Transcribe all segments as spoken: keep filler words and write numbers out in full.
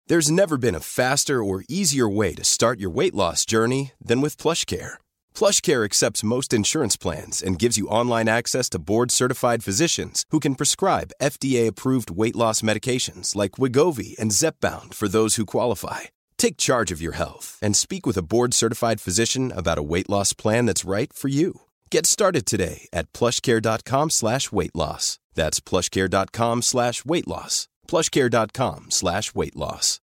There's never been a faster or easier way to start your weight loss journey than with PlushCare. PlushCare accepts most insurance plans and gives you online access to board-certified physicians who can prescribe F D A-approved weight loss medications like Wegovy and Zepbound for those who qualify. Take charge of your health and speak with a board-certified physician about a weight loss plan that's right for you. Get started today at plushcare.com slash weight loss. That's plushcare.com slash weight loss. plushcare.com slash weight loss.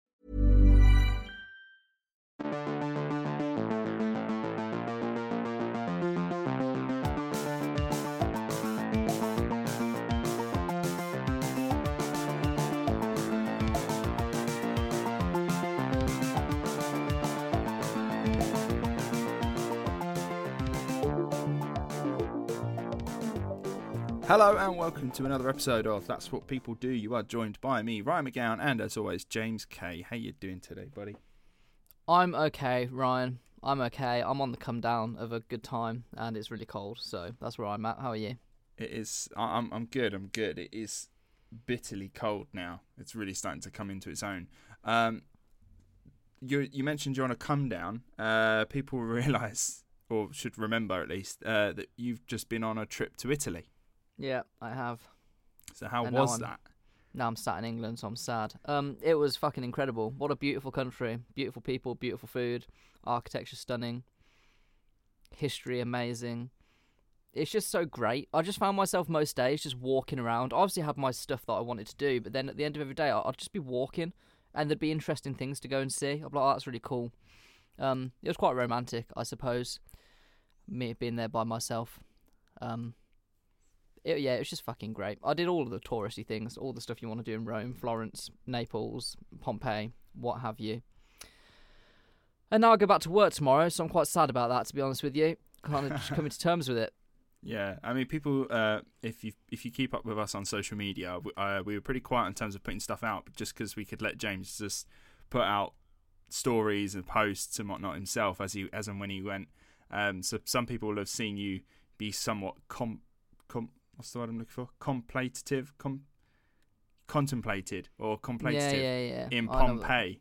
Hello and welcome to another episode of That's What People Do. You are joined by me, Ryan McGowan, and as always, James Kay. How you doing today, buddy? I'm okay, Ryan. I'm okay. I'm on the come down of a good time, and it's really cold, so that's where I'm at. How are you? It is. I'm. I'm good. I'm good. It is bitterly cold now. It's really starting to come into its own. Um, you you mentioned you're on a come down. Uh, people realise, or should remember at least, uh, that you've just been on a trip to Italy. Yeah, I have. So how and was now that? Now I'm sat in England, so I'm sad. Um, it was fucking incredible. What a beautiful country. Beautiful people, beautiful food, architecture stunning, history amazing. It's just so great. I just found myself most days just walking around. I obviously had my stuff that I wanted to do, but then at the end of every day, I'd just be walking, and there'd be interesting things to go and see. I'd be like, oh, that's really cool. Um, it was quite romantic, I suppose, me being there by myself. Um... It, yeah, it was just fucking great. I did all of the touristy things, all the stuff you want to do in Rome, Florence, Naples, Pompeii, what have you. And now I go back to work tomorrow, so I'm quite sad about that, to be honest with you. Kind of just coming to terms with it. Yeah, I mean, people, uh, if you if you keep up with us on social media, we, uh, we were pretty quiet in terms of putting stuff out, but just because we could let James just put out stories and posts and whatnot himself as he as and when he went. Um, so some people will have seen you be somewhat com. com What's the word I'm looking for? Contemplative, com- contemplated or contemplative yeah, yeah, yeah. in Pompeii.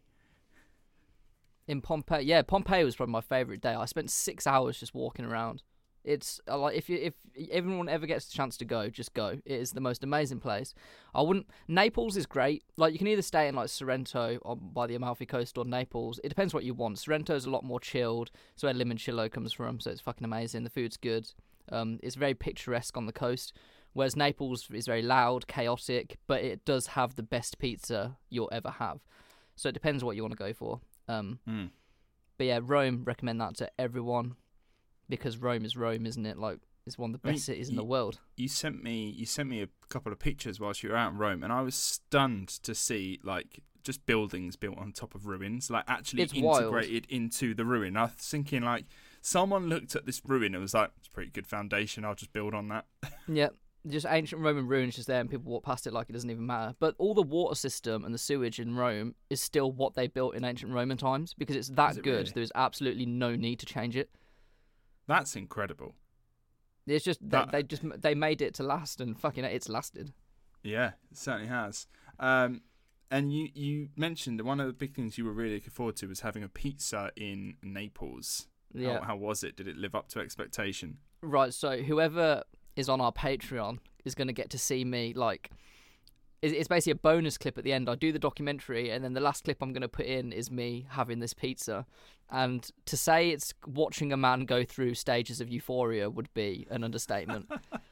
In Pompeii, yeah, Pompeii was probably my favourite day. I spent six hours just walking around. It's uh, like if you if everyone ever gets the chance to go, just go. It is the most amazing place. I wouldn't. Naples is great. Like you can either stay in like Sorrento or by the Amalfi Coast or Naples. It depends what you want. Sorrento's a lot more chilled. It's where limoncello comes from, so it's fucking amazing. The food's good. Um, it's very picturesque on the coast, whereas Naples is very loud, chaotic, but it does have the best pizza you'll ever have. So it depends what you want to go for. Um, mm. But yeah, Rome, recommend that to everyone because Rome is Rome, isn't it? Like it's one of the best I mean, cities you, in the world. You sent me, you sent me a couple of pictures whilst you were out in Rome, and I was stunned to see like just buildings built on top of ruins, like actually it's integrated wild. into the ruin. I was thinking like. Someone looked at this ruin and was like, it's a pretty good foundation, I'll just build on that. Yep, just ancient Roman ruins just there and people walk past it like it doesn't even matter. But all the water system and the sewage in Rome is still what they built in ancient Roman times because it's that it good. Really? There's absolutely no need to change it. That's incredible. It's just, that... they, they just they made it to last and fucking it's lasted. Yeah, it certainly has. Um, and you, you mentioned that one of the big things you were really looking forward to was having a pizza in Naples. Yeah. How, how was it? Did it live up to expectation? Right, so whoever is on our Patreon is going to get to see me, like, it's basically a bonus clip at the end. I do the documentary, and then the last clip I'm going to put in is me having this pizza. And to say it's watching a man go through stages of euphoria would be an understatement.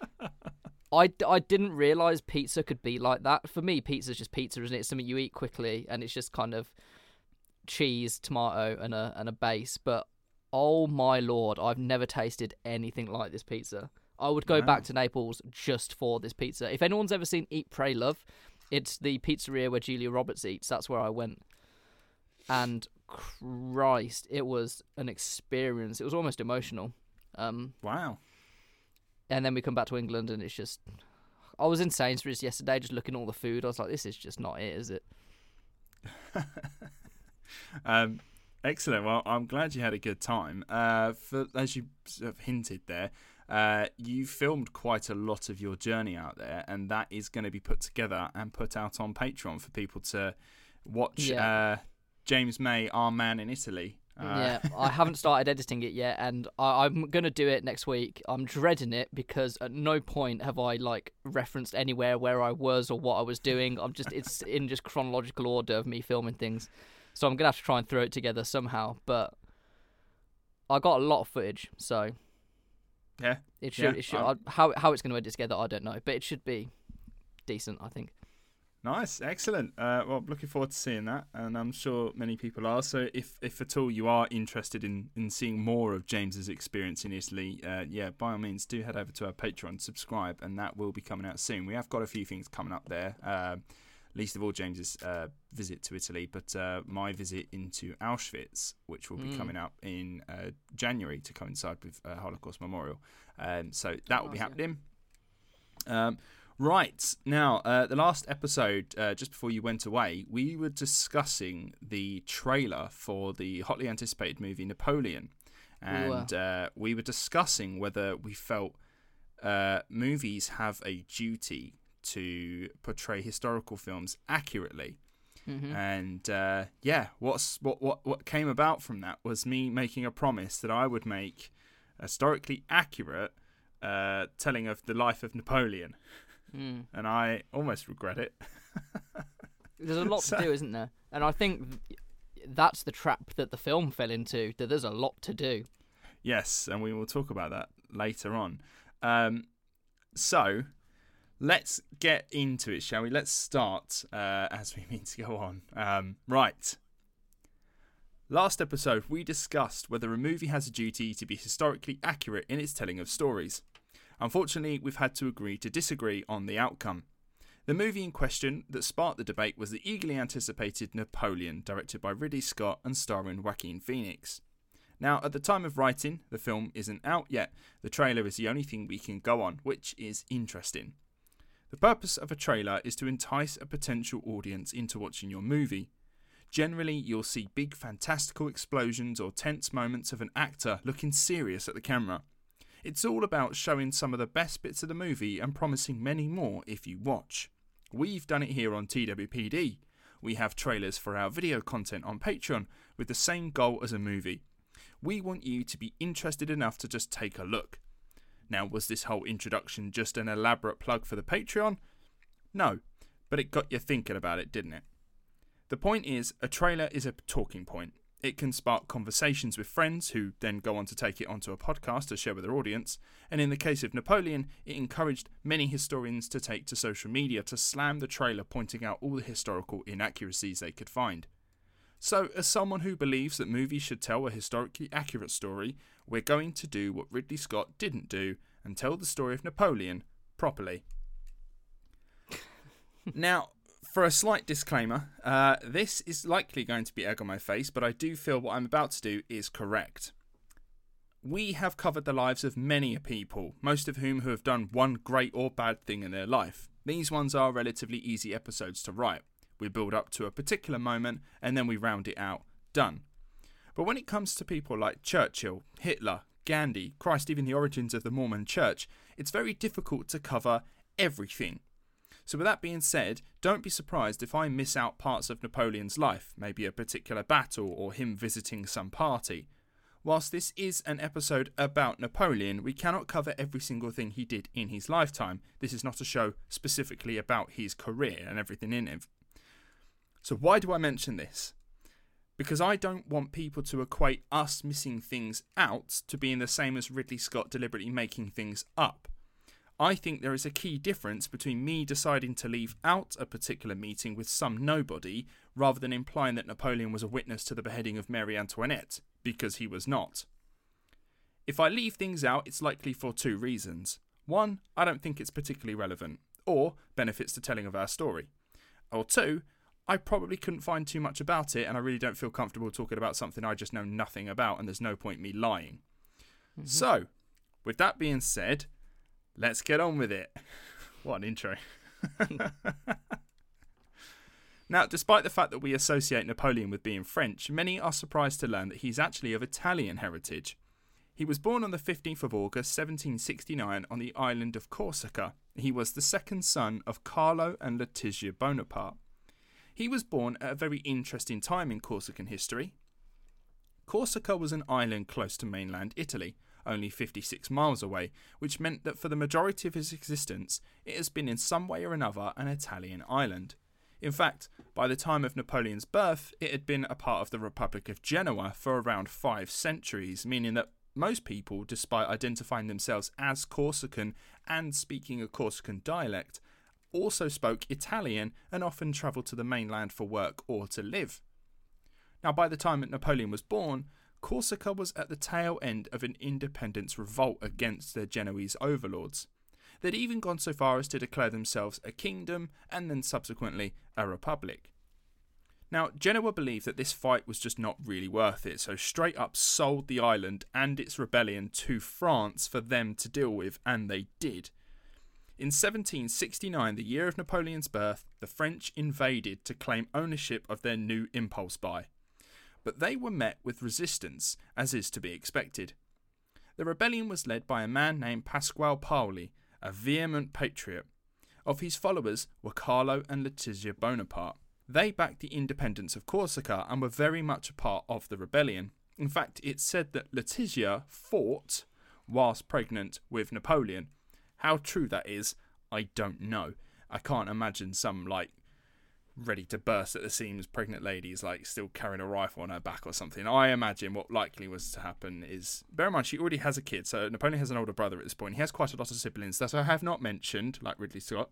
I, I didn't realise pizza could be like that. For me, pizza's just pizza, isn't it? It's something you eat quickly, and it's just kind of cheese, tomato, and a and a base, but oh my lord, I've never tasted anything like this pizza. I would go wow. back to Naples just for this pizza. If anyone's ever seen Eat, Pray, Love, it's the pizzeria where Julia Roberts eats. That's where I went. And Christ, it was an experience. It was almost emotional. Um, wow. And then we come back to England and it's just... I was in Sainsbury's yesterday just looking at all the food. I was like, this is just not it, is it? um... Excellent. Well, I'm glad you had a good time. Uh, for as you sort of hinted there, uh, you filmed quite a lot of your journey out there, and that is going to be put together and put out on Patreon for people to watch Yeah. uh, James May, Our Man in Italy. Uh, Yeah, I haven't started editing it yet, and I, I'm gonna do it next week. I'm dreading it because at no point have I like referenced anywhere where I was or what I was doing. I'm just it's in just chronological order of me filming things, so I'm gonna have to try and throw it together somehow. But I got a lot of footage, so yeah, it should yeah, it should um, I, how how it's gonna edit together I don't know, but it should be decent, I think. Nice, excellent. Uh, well, looking forward to seeing that, and I'm sure many people are. So, if, if at all you are interested in, in seeing more of James's experience in Italy, uh, yeah, by all means, do head over to our Patreon, subscribe, and that will be coming out soon. We have got a few things coming up there. Uh, least of all, James's uh, visit to Italy, but uh, my visit into Auschwitz, which will be Mm. coming up in uh, January to coincide with uh, Holocaust Memorial. Um, so that will be Nice, yeah. happening. Um, Right, now, uh, the last episode, uh, just before you went away, we were discussing the trailer for the hotly anticipated movie Napoleon. And uh, we were discussing whether we felt uh, movies have a duty to portray historical films accurately. Mm-hmm. And uh, yeah, what's what, what what came about from that was me making a promise that I would make a historically accurate uh, telling of the life of Napoleon. Mm. And I almost regret it. There's a lot So- to do, isn't there? And I think th- that's the trap that the film fell into, that there's a lot to do. Yes, and we will talk about that later on. Um, so, let's get into it, shall we? Let's start uh, as we mean to go on. Um, right. Last episode, we discussed whether a movie has a duty to be historically accurate in its telling of stories. Unfortunately, we've had to agree to disagree on the outcome. The movie in question that sparked the debate was the eagerly anticipated Napoleon, directed by Ridley Scott and starring Joaquin Phoenix. Now, at the time of writing, the film isn't out yet. The trailer is the only thing we can go on, which is interesting. The purpose of a trailer is to entice a potential audience into watching your movie. Generally, you'll see big fantastical explosions or tense moments of an actor looking serious at the camera. It's all about showing some of the best bits of the movie and promising many more if you watch. We've done it here on T W P D. We have trailers for our video content on Patreon with the same goal as a movie. We want you to be interested enough to just take a look. Now, was this whole introduction just an elaborate plug for the Patreon? No, but it got you thinking about it, didn't it? The point is, a trailer is a talking point. It can spark conversations with friends who then go on to take it onto a podcast to share with their audience, and in the case of Napoleon, it encouraged many historians to take to social media to slam the trailer, pointing out all the historical inaccuracies they could find. So, as someone who believes that movies should tell a historically accurate story, we're going to do what Ridley Scott didn't do and tell the story of Napoleon properly. Now, for a slight disclaimer, uh, this is likely going to be egg on my face, but I do feel what I'm about to do is correct. We have covered the lives of many people, most of whom who have done one great or bad thing in their life. These ones are relatively easy episodes to write. We build up to a particular moment and then we round it out. Done. But when it comes to people like Churchill, Hitler, Gandhi, Christ, even the origins of the Mormon Church, it's very difficult to cover everything. So with that being said, don't be surprised if I miss out parts of Napoleon's life, maybe a particular battle or him visiting some party. Whilst this is an episode about Napoleon, we cannot cover every single thing he did in his lifetime. This is not a show specifically about his career and everything in it. So why do I mention this? Because I don't want people to equate us missing things out to being the same as Ridley Scott deliberately making things up. I think there is a key difference between me deciding to leave out a particular meeting with some nobody rather than implying that Napoleon was a witness to the beheading of Marie Antoinette, because he was not. If I leave things out, it's likely for two reasons. One, I don't think it's particularly relevant, or benefits the telling of our story. Or two, I probably couldn't find too much about it and I really don't feel comfortable talking about something I just know nothing about and there's no point me lying. Mm-hmm. So, with that being said, let's get on with it. What an intro. Now, despite the fact that we associate Napoleon with being French, many are surprised to learn that he's actually of Italian heritage. He was born on the fifteenth of August seventeen sixty-nine on the island of Corsica. He was the second son of Carlo and Letizia Bonaparte. He was born at a very interesting time in Corsican history. Corsica was an island close to mainland Italy, only fifty-six miles away, which meant that for the majority of its existence, it has been in some way or another an Italian island. In fact, by the time of Napoleon's birth, it had been a part of the Republic of Genoa for around five centuries, meaning that most people, despite identifying themselves as Corsican and speaking a Corsican dialect, also spoke Italian and often travelled to the mainland for work or to live. Now, by the time that Napoleon was born, Corsica was at the tail end of an independence revolt against their Genoese overlords. They'd even gone so far as to declare themselves a kingdom and then subsequently a republic. Now, Genoa believed that this fight was just not really worth it, so straight up sold the island and its rebellion to France for them to deal with, and they did. In seventeen sixty-nine, the year of Napoleon's birth, the French invaded to claim ownership of their new impulse buy. But they were met with resistance, as is to be expected. The rebellion was led by a man named Pasquale Paoli, a vehement patriot. Of his followers were Carlo and Letizia Bonaparte. They backed the independence of Corsica and were very much a part of the rebellion. In fact, it's said that Letizia fought whilst pregnant with Napoleon. How true that is, I don't know. I can't imagine some, like, ready to burst at the seams pregnant ladies, like, still carrying a rifle on her back or something. I imagine what likely was to happen is, bear in mind, she already has a kid, so Napoleon has an older brother at this point. He has quite a lot of siblings that I have not mentioned, like Ridley Scott.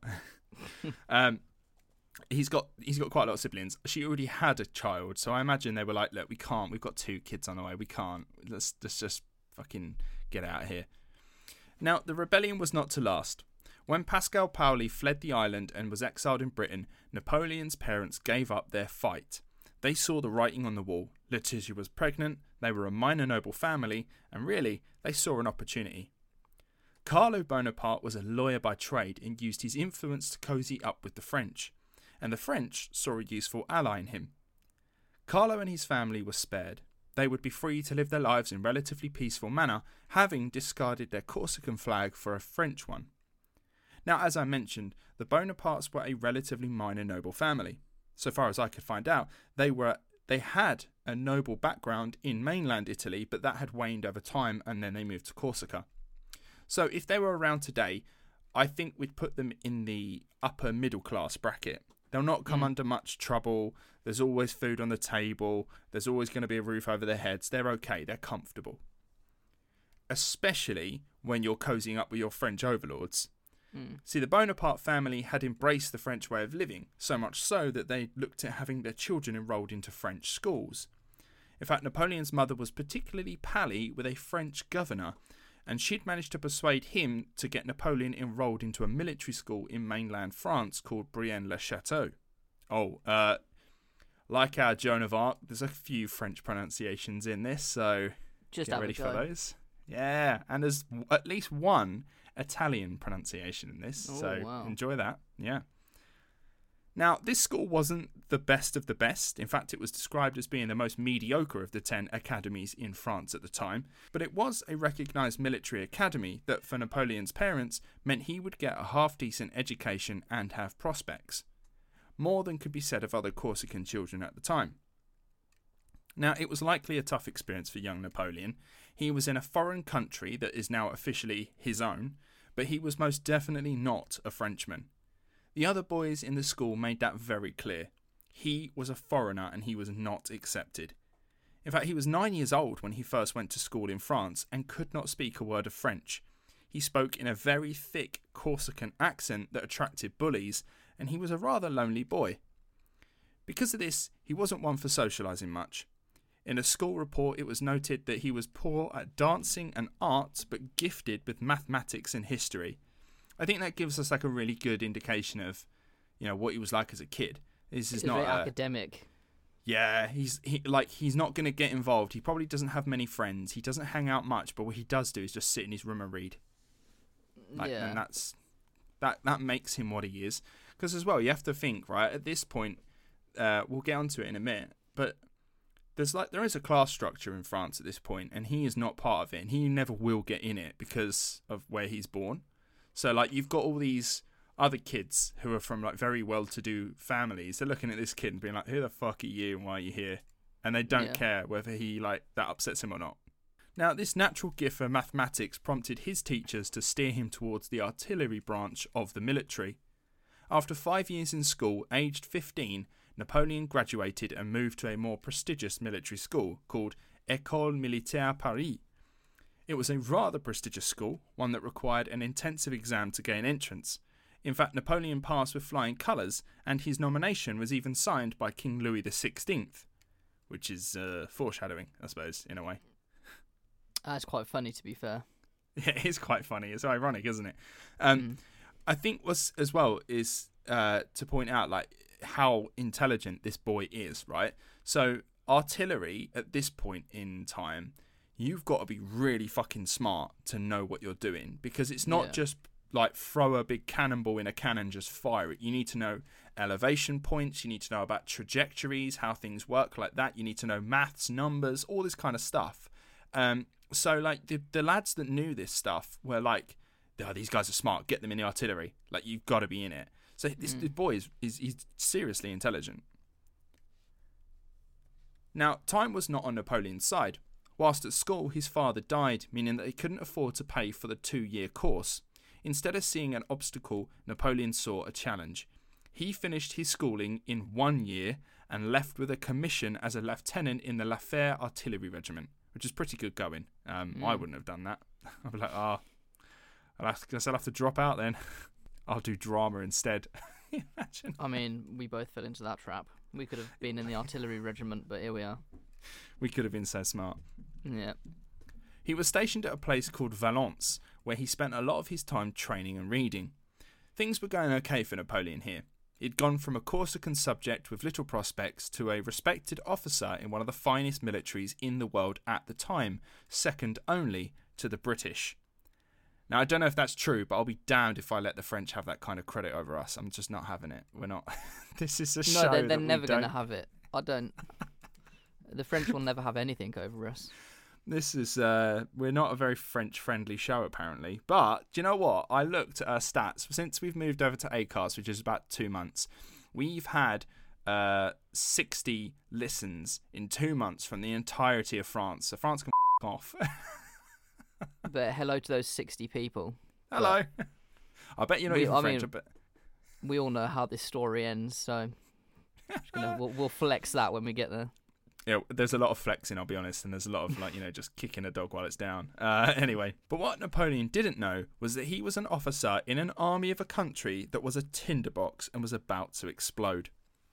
um, he's got he's got quite a lot of siblings. She already had a child, so I imagine they were like, look, we can't, we've got two kids on the way, we can't, let's, let's just fucking get out of here. Now, the rebellion was not to last. When Pasquale Paoli fled the island and was exiled in Britain, Napoleon's parents gave up their fight. They saw the writing on the wall. Letizia was pregnant, they were a minor noble family, and really, they saw an opportunity. Carlo Bonaparte was a lawyer by trade and used his influence to cozy up with the French, and the French saw a useful ally in him. Carlo and his family were spared. They would be free to live their lives in relatively peaceful manner, having discarded their Corsican flag for a French one. Now, as I mentioned, the Bonapartes were a relatively minor noble family. So far as I could find out, they were they had a noble background in mainland Italy, but that had waned over time and then they moved to Corsica. So if they were around today, I think we'd put them in the upper middle class bracket. They'll not come mm. under much trouble. There's always food on the table. There's always going to be a roof over their heads. They're okay. They're comfortable. Especially when you're cozying up with your French overlords. Mm. See, the Bonaparte family had embraced the French way of living, so much so that they looked at having their children enrolled into French schools. In fact, Napoleon's mother was particularly pally with a French governor, and she'd managed to persuade him to get Napoleon enrolled into a military school in mainland France called Brienne-le-Château. Oh, uh, like our Joan of Arc, there's a few French pronunciations in this, so Just get ready for those. Yeah, and there's at least one Italian pronunciation in this, oh, so wow. enjoy that. Yeah. Now, this school wasn't the best of the best. In fact, it was described as being the most mediocre of the ten academies in France at the time. But it was a recognised military academy that, for Napoleon's parents, meant he would get a half-decent education and have prospects. More than could be said of other Corsican children at the time. Now, it was likely a tough experience for young Napoleon. He was in a foreign country that is now officially his own, but he was most definitely not a Frenchman. The other boys in the school made that very clear. He was a foreigner and he was not accepted. In fact, he was nine years old when he first went to school in France and could not speak a word of French. He spoke in a very thick Corsican accent that attracted bullies, and he was a rather lonely boy. Because of this, he wasn't one for socialising much. In a school report, it was noted that he was poor at dancing and arts, but gifted with mathematics and history. I think that gives us like a really good indication of, you know, what he was like as a kid. This is He's not very a, academic. Yeah, he's he, like he's not going to get involved. He probably doesn't have many friends. He doesn't hang out much, but what he does do is just sit in his room and read. Like, yeah, and that's that that makes him what he is. Because as well, you have to think, right, at this point, uh, we'll get onto it in a minute, but there's like there is a class structure in France at this point, and he is not part of it, and he never will get in it because of where he's born. So, like, you've got all these other kids who are from like very well-to-do families, they're looking at this kid and being like, who the fuck are you and why are you here? And they don't yeah. care whether he like that upsets him or not. Now, this natural gift for mathematics prompted his teachers to steer him towards the artillery branch of the military. After five years in school, aged fifteen, Napoleon graduated and moved to a more prestigious military school called École Militaire Paris. It was a rather prestigious school, one that required an intensive exam to gain entrance. In fact, Napoleon passed with flying colours, and his nomination was even signed by King Louis the sixteenth, which is uh, foreshadowing, I suppose, in a way. That's quite funny, to be fair. Yeah, it is quite funny. It's ironic, isn't it? Um, mm. I think what's as well is uh, to point out like how intelligent this boy is, right? So artillery at this point in time, you've got to be really fucking smart to know what you're doing, because it's not yeah. just like throw a big cannonball in a cannon, just fire it. You need to know elevation points. You need to know about trajectories, how things work like that. You need to know maths, numbers, all this kind of stuff. Um, so like the the lads that knew this stuff were like, oh, these guys are smart. Get them in the artillery. Like, you've got to be in it. So this, mm. this boy is, is he's seriously intelligent. Now, time was not on Napoleon's side. Whilst at school, his father died, meaning that he couldn't afford to pay for the two-year course. Instead of seeing an obstacle, Napoleon saw a challenge. He finished his schooling in one year and left with a commission as a lieutenant in the La Fère Artillery Regiment, which is pretty good going. Um, mm. I wouldn't have done that. I'd be like, ah, oh, I guess I'll have to drop out then. I'll do drama instead. Imagine. I mean, we both fell into that trap. We could have been in the artillery regiment, but here we are. We could have been so smart. Yeah. He was stationed at a place called Valence, where he spent a lot of his time training and reading. Things were going okay for Napoleon here. He'd gone from a Corsican subject with little prospects to a respected officer in one of the finest militaries in the world at the time, second only to the British. Now, I don't know if that's true, but I'll be damned if I let the French have that kind of credit over us. I'm just not having it. We're not. This is a show. No, they're, they're that never going to have it. I don't. The French will never have anything over us. This is, uh, we're not a very French-friendly show, apparently. But, do you know what? I looked at our stats. Since we've moved over to Acast, which is about two months, we've had uh, sixty listens in two months from the entirety of France. So France can f*** off. But hello to those sixty people. Hello. But I bet you're not we, even I French. Mean, but we all know how this story ends, so gonna, we'll, we'll flex that when we get there. Yeah, there's a lot of flexing, I'll be honest, and there's a lot of, like, you know, just kicking a dog while it's down. Uh, anyway, but what Napoleon didn't know was that he was an officer in an army of a country that was a tinderbox and was about to explode.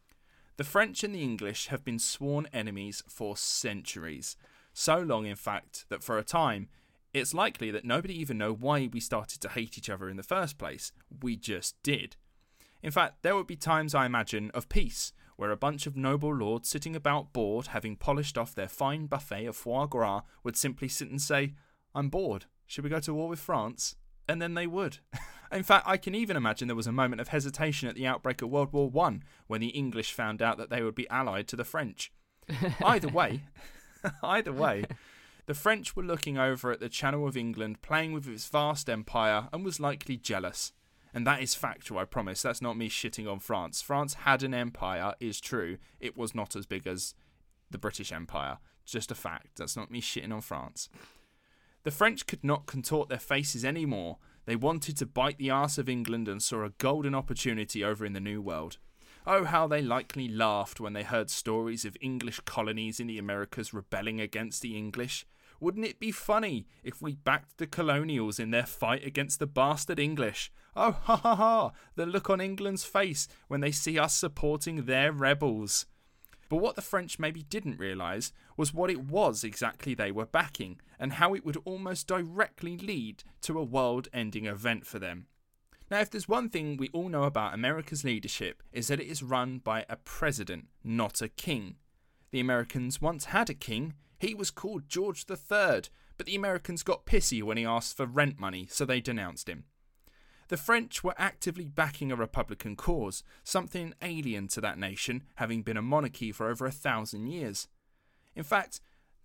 The French and the English have been sworn enemies for centuries. So long, in fact, that for a time, it's likely that nobody even know why we started to hate each other in the first place. We just did. In fact, there would be times, I imagine, of peace, where a bunch of noble lords sitting about bored, having polished off their fine buffet of foie gras, would simply sit and say, I'm bored. Should we go to war with France? And then they would. In fact, I can even imagine there was a moment of hesitation at the outbreak of World War One, when the English found out that they would be allied to the French. Either way, either way, the French were looking over at the Channel of England, playing with its vast empire, and was likely jealous. And that is factual, I promise. That's not me shitting on France. France had an empire, is true. It was not as big as the British Empire. Just a fact. That's not me shitting on France. The French could not contort their faces anymore. They wanted to bite the arse of England and saw a golden opportunity over in the New World. Oh, how they likely laughed when they heard stories of English colonies in the Americas rebelling against the English. Wouldn't it be funny if we backed the colonials in their fight against the bastard English? Oh, ha ha ha, the look on England's face when they see us supporting their rebels. But what the French maybe didn't realise was what it was exactly they were backing, and how it would almost directly lead to a world-ending event for them. Now, if there's one thing we all know about America's leadership, is that it is run by a president, not a king. The Americans once had a king. He was called George the Third, but the Americans got pissy when he asked for rent money, so they denounced him. The French were actively backing a republican cause, something alien to that nation, having been a monarchy for over a thousand years. In fact,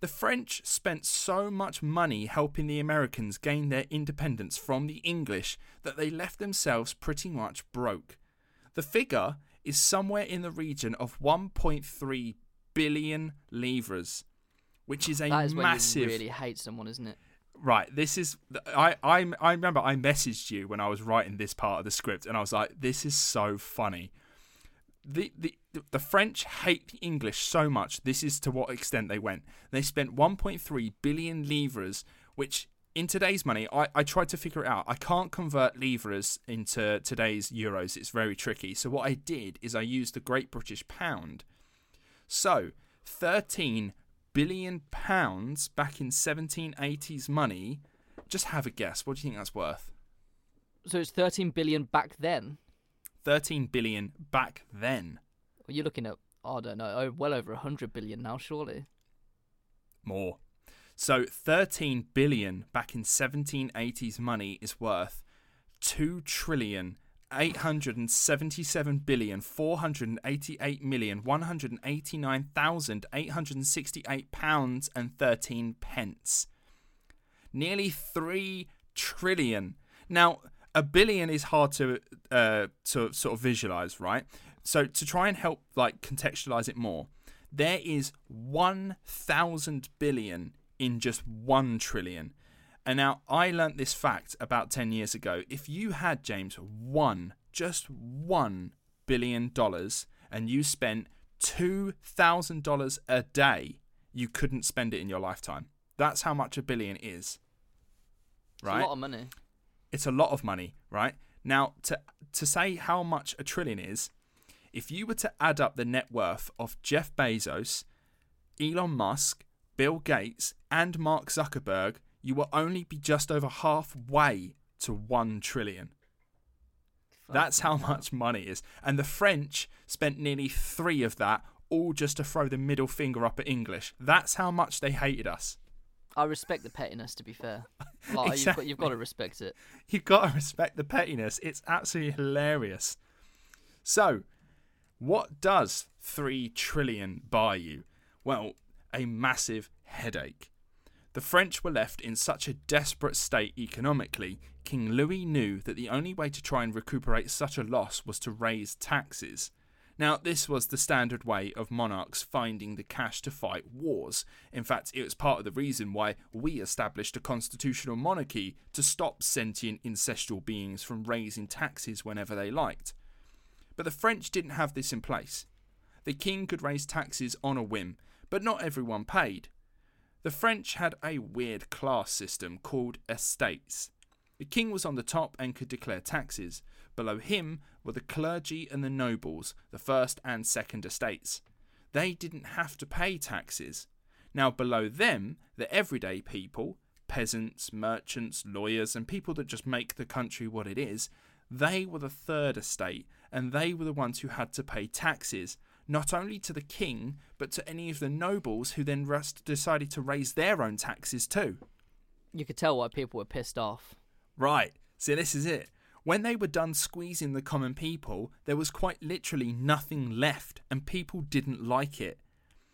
The French spent so much money helping the Americans gain their independence from the English that they left themselves pretty much broke. The figure is somewhere in the region of one point three billion livres, which is a that is massive. When you really hate someone, isn't it? Right. This is. I, I I remember I messaged you when I was writing this part of the script, and I was like, "This is so funny." The, the the French hate the English so much. This is to what extent they went. They spent one point three billion livres, which in today's money, I, I tried to figure it out. I can't convert livres into today's euros. It's very tricky. So what I did is I used the Great British Pound. So thirteen billion pounds back in seventeen eighties money. Just have a guess. What do you think that's worth? So it's thirteen billion back then. thirteen billion back then. Well, you're looking at, I don't know, oh, well over one hundred billion now, surely. More. So thirteen billion back in seventeen eighties money is worth two trillion eight hundred seventy-seven billion four hundred eighty-eight million one hundred eighty-nine thousand eight hundred sixty-eight pounds and thirteen pence. Nearly three trillion. Now, a billion is hard to uh, to sort of visualize, right? So to try and help like contextualize it more, there is one thousand billion in just one trillion. And now I learnt this fact about ten years ago. If you had, James, one, just one billion dollars and you spent two thousand dollars a day, you couldn't spend it in your lifetime. That's how much a billion is. Right? It's a lot of money. It's a lot of money, right? Now, to to say how much a trillion is, if you were to add up the net worth of Jeff Bezos, Elon Musk, Bill Gates, and Mark Zuckerberg, you will only be just over halfway to one trillion. Fuck That's how hell. much money is. And the French spent nearly three of that, all just to throw the middle finger up at English. That's how much they hated us. I respect the pettiness, to be fair. Like, Exactly. you've, got, you've got to respect it. You've got to respect the pettiness. It's absolutely hilarious. So, what does three trillion buy you? Well, a massive headache. The French were left in such a desperate state economically, King Louis knew that the only way to try and recuperate such a loss was to raise taxes. Now, this was the standard way of monarchs finding the cash to fight wars. In fact, it was part of the reason why we established a constitutional monarchy to stop sentient incestual beings from raising taxes whenever they liked. But the French didn't have this in place. The king could raise taxes on a whim, but not everyone paid. The French had a weird class system called estates. The king was on the top and could declare taxes. Below him were the clergy and the nobles, the first and second estates. They didn't have to pay taxes. Now below them, the everyday people, peasants, merchants, lawyers, and people that just make the country what it is, they were the third estate, and they were the ones who had to pay taxes, not only to the king, but to any of the nobles who then rest decided to raise their own taxes too. You could tell why people were pissed off. Right, so this is it. When they were done squeezing the common people, there was quite literally nothing left, and people didn't like it.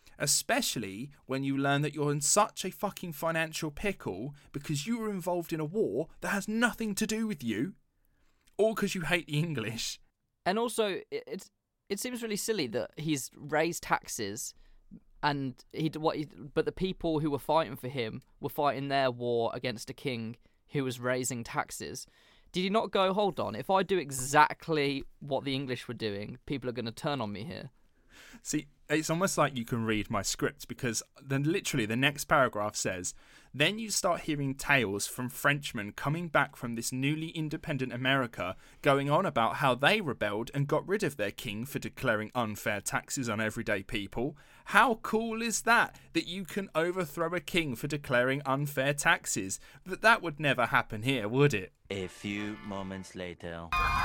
Especially when you learn that you're in such a fucking financial pickle because you were involved in a war that has nothing to do with you, all because you hate the English. And also, it, it's it seems really silly that he's raised taxes, and he what he, but the people who were fighting for him were fighting their war against a king who was raising taxes. Did he not go, hold on, if I do exactly what the English were doing, people are going to turn on me here? See, it's almost like you can read my script, because then literally the next paragraph says, then you start hearing tales from Frenchmen coming back from this newly independent America going on about how they rebelled and got rid of their king for declaring unfair taxes on everyday people. How cool is that, that you can overthrow a king for declaring unfair taxes? But that would never happen here, would it? A few moments later.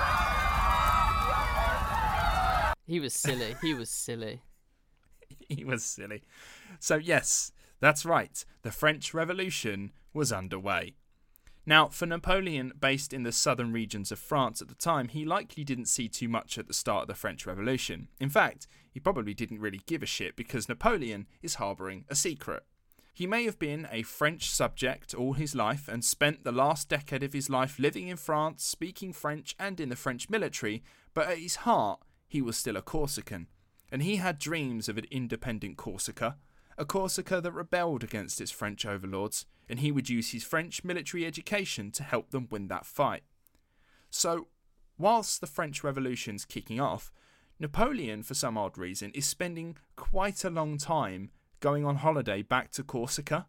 He was silly. He was silly. He was silly. So yes, that's right. The French Revolution was underway. Now, for Napoleon, based in the southern regions of France at the time, he likely didn't see too much at the start of the French Revolution. In fact, he probably didn't really give a shit because Napoleon is harbouring a secret. He may have been a French subject all his life and spent the last decade of his life living in France, speaking French and in the French military, but at his heart, he was still a Corsican. And he had dreams of an independent Corsica, a Corsica that rebelled against its French overlords, and he would use his French military education to help them win that fight. So, whilst the French Revolution's kicking off, Napoleon, for some odd reason, is spending quite a long time going on holiday back to Corsica.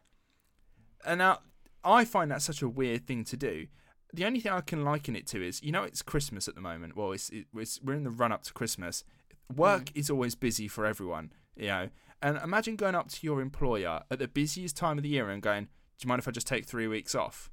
And now, I find that such a weird thing to do. The only thing I can liken it to is, you know, it's Christmas at the moment. Well, it's, it's we're in the run-up to Christmas. Work mm. is always busy for everyone, you know. And imagine going up to your employer at the busiest time of the year and going, do you mind if I just take three weeks off?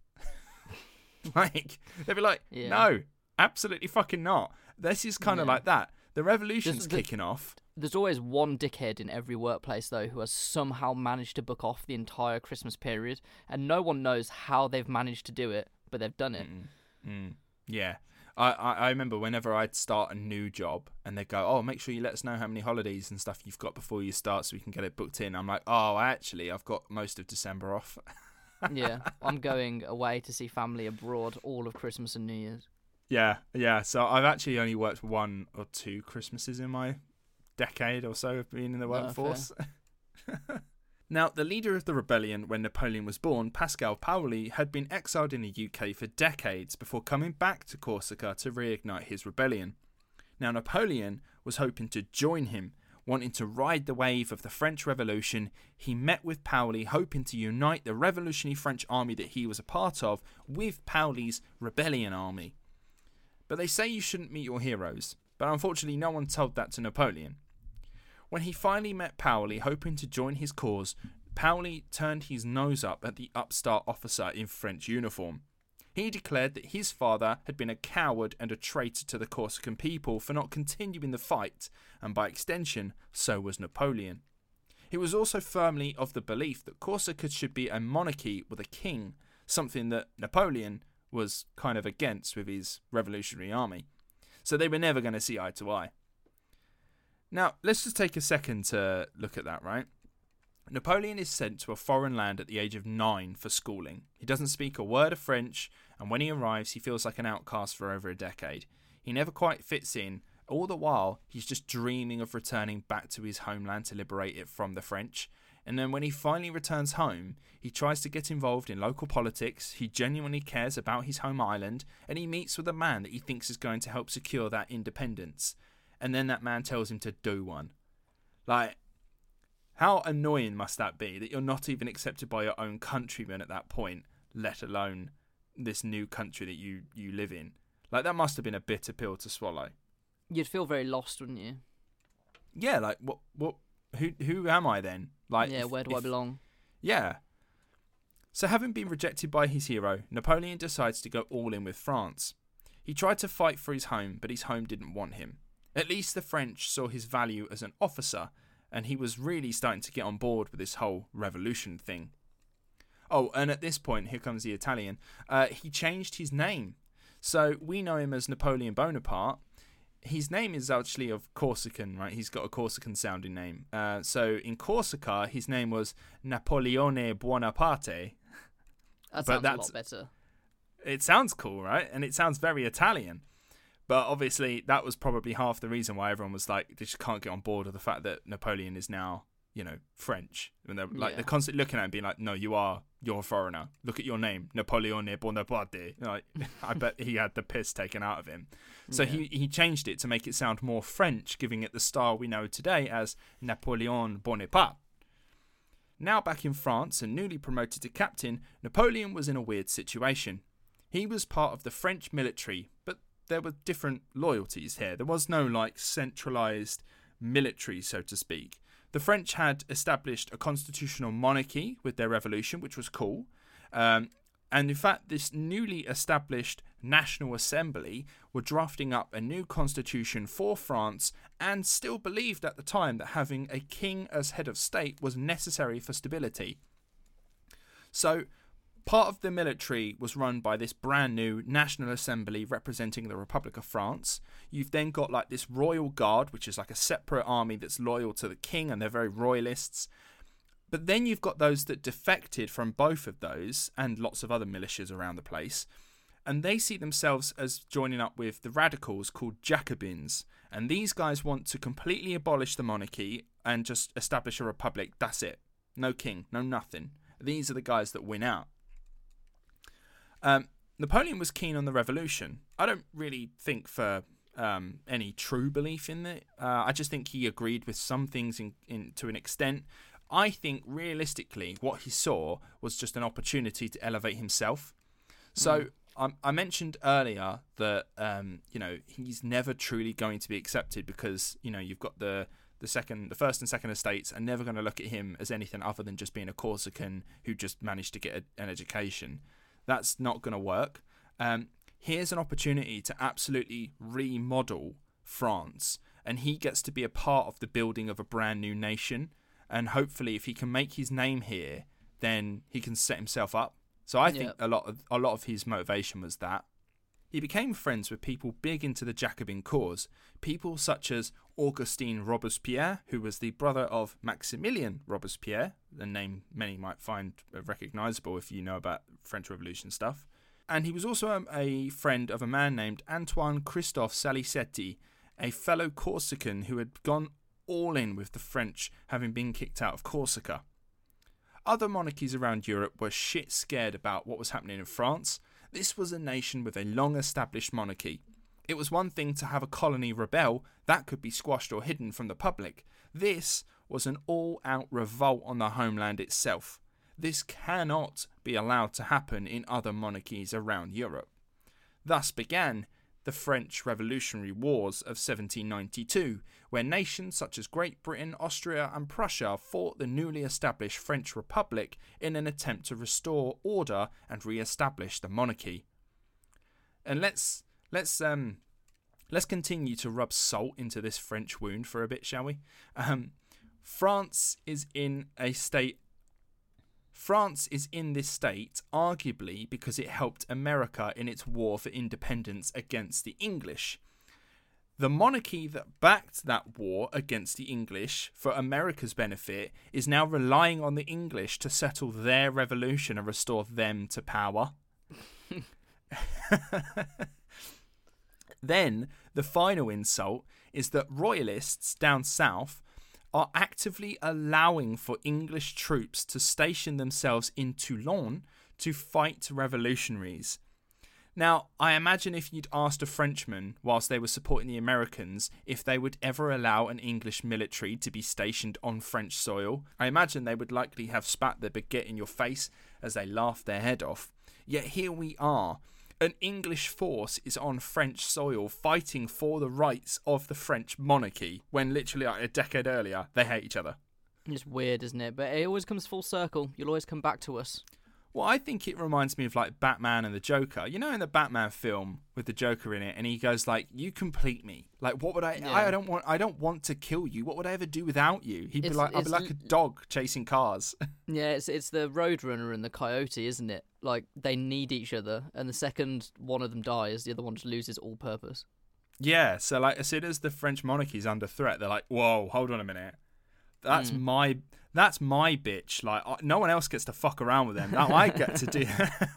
Like, they'd be like, yeah. no, absolutely fucking not. This is kind of yeah. like that. The revolution's the, kicking off. There's always one dickhead in every workplace, though, who has somehow managed to book off the entire Christmas period, and no one knows how they've managed to do it, but they've done it. Mm. Mm. Yeah. I, I, I remember whenever I'd start a new job, and they'd go, oh, make sure you let us know how many holidays and stuff you've got before you start so we can get it booked in. I'm like, oh, actually, I've got most of December off. Yeah, I'm going away to see family abroad all of Christmas and New Year's. Yeah, yeah. So I've actually only worked one or two Christmases in my decade or so of being in the workforce. Oh, now, the leader of the rebellion when Napoleon was born, Pascal Paoli, had been exiled in the U K for decades before coming back to Corsica to reignite his rebellion. Now, Napoleon was hoping to join him, wanting to ride the wave of the French Revolution. He met with Paoli, hoping to unite the revolutionary French army that he was a part of with Paoli's rebellion army. But they say you shouldn't meet your heroes, but unfortunately no one told that to Napoleon. When he finally met Paoli, hoping to join his cause, Paoli turned his nose up at the upstart officer in French uniform. He declared that his father had been a coward and a traitor to the Corsican people for not continuing the fight, and by extension, so was Napoleon. He was also firmly of the belief that Corsica should be a monarchy with a king, something that Napoleon was kind of against with his revolutionary army. So they were never going to see eye to eye. Now, let's just take a second to look at that, right? Napoleon is sent to a foreign land at the age of nine for schooling. He doesn't speak a word of French, and when he arrives, he feels like an outcast for over a decade. He never quite fits in. All the while, he's just dreaming of returning back to his homeland to liberate it from the French. And then when he finally returns home, he tries to get involved in local politics, he genuinely cares about his home island, and he meets with a man that he thinks is going to help secure that independence. And then that man tells him to do one. Like, how annoying must that be, that you're not even accepted by your own countrymen at that point, let alone this new country that you, you live in? Like, that must have been a bitter pill to swallow. You'd feel very lost, wouldn't you? Yeah, like, what, what, who, who am I then? Like, yeah, if, where do if, I belong? Yeah. So having been rejected by his hero, Napoleon decides to go all in with France. He tried to fight for his home, but his home didn't want him. At least the French saw his value as an officer, and he was really starting to get on board with this whole revolution thing. Oh, and at this point, here comes the Italian, uh, he changed his name. So we know him as Napoleon Bonaparte. His name is actually of Corsican, right? He's got a Corsican sounding name. Uh, so in Corsica, his name was Napoleone Buonaparte. That sounds a lot better. It sounds cool, right? And it sounds very Italian. But obviously, that was probably half the reason why everyone was like, they just can't get on board with the fact that Napoleon is now, you know, French. And they're like, yeah. they're constantly looking at him being like, no, you are, you're a foreigner. Look at your name, Napoleone Bonaparte. Like, I bet he had the piss taken out of him. So yeah. he, he changed it to make it sound more French, giving it the style we know today as Napoleon Bonaparte. Now back in France and newly promoted to captain, Napoleon was in a weird situation. He was part of the French military, but there were different loyalties here. There was no, like, centralised military, so to speak. The French had established a constitutional monarchy with their revolution, which was cool. Um, and in fact, this newly established National Assembly were drafting up a new constitution for France and still believed at the time that having a king as head of state was necessary for stability. So part of the military was run by this brand new National Assembly representing the Republic of France. You've then got like this Royal Guard, which is like a separate army that's loyal to the king and they're very royalists. but then you've got those that defected from both of those and lots of other militias around the place. And they see themselves as joining up with the radicals called Jacobins. And these guys want to completely abolish the monarchy and just establish a republic. That's it. No king, no nothing. These are the guys that win out. Um, Napoleon was keen on the revolution. I don't really think for um, any true belief in it. Uh, I just think he agreed with some things in, in to an extent. I think realistically what he saw was just an opportunity to elevate himself. So... Mm. I mentioned earlier that um, you know he's never truly going to be accepted because you know you've got the the second, the first and second estates are never going to look at him as anything other than just being a Corsican who just managed to get a, an education. That's not going to work. Um, here's an opportunity to absolutely remodel France, and he gets to be a part of the building of a brand new nation. And hopefully, if he can make his name here, then he can set himself up. So I think yeah. a lot of a lot of his motivation was that. He became friends with people big into the Jacobin cause, people such as Augustin Robespierre, who was the brother of Maximilien Robespierre, a name many might find recognisable if you know about French Revolution stuff. And he was also a friend of a man named Antoine Christophe Salicetti, a fellow Corsican who had gone all in with the French, having been kicked out of Corsica. Other monarchies around Europe were shit scared about what was happening in France. This was a nation with a long-established monarchy. It was one thing to have a colony rebel, that could be squashed or hidden from the public. This was an all-out revolt on the homeland itself. This cannot be allowed to happen in other monarchies around Europe. Thus began the French Revolutionary Wars of seventeen ninety-two, where nations such as Great Britain, Austria and Prussia fought the newly established French Republic in an attempt to restore order and re-establish the monarchy. And let's let's um let's continue to rub salt into this French wound for a bit, shall we? Um, France is in a state France is in this state arguably because it helped America in its war for independence against the English. The monarchy that backed that war against the English for America's benefit is now relying on the English to settle their revolution and restore them to power. Then, the final insult is that royalists down south are actively allowing for English troops to station themselves in Toulon to fight revolutionaries. Now, I imagine if you'd asked a Frenchman, whilst they were supporting the Americans, if they would ever allow an English military to be stationed on French soil, I imagine they would likely have spat their baguette in your face as they laughed their head off. Yet here we are. An English force is on French soil fighting for the rights of the French monarchy when literally like a decade earlier they hate each other. It's weird, isn't it? But it always comes full circle. You'll always come back to us. Well, I think it reminds me of like Batman and the Joker. You know, in the Batman film with the Joker in it, and he goes like, "You complete me. Like, what would I? Yeah. I don't want. I don't want to kill you. What would I ever do without you?" He'd it's, be like, "I'd be like a dog chasing cars." Yeah, it's it's the Roadrunner and the Coyote, isn't it? Like they need each other, and the second one of them dies, the other one just loses all purpose. Yeah. So like, as soon as the French monarchy's under threat, they're like, "Whoa, hold on a minute. That's mm. my." That's my bitch. Like, no one else gets to fuck around with them. Now I get to do.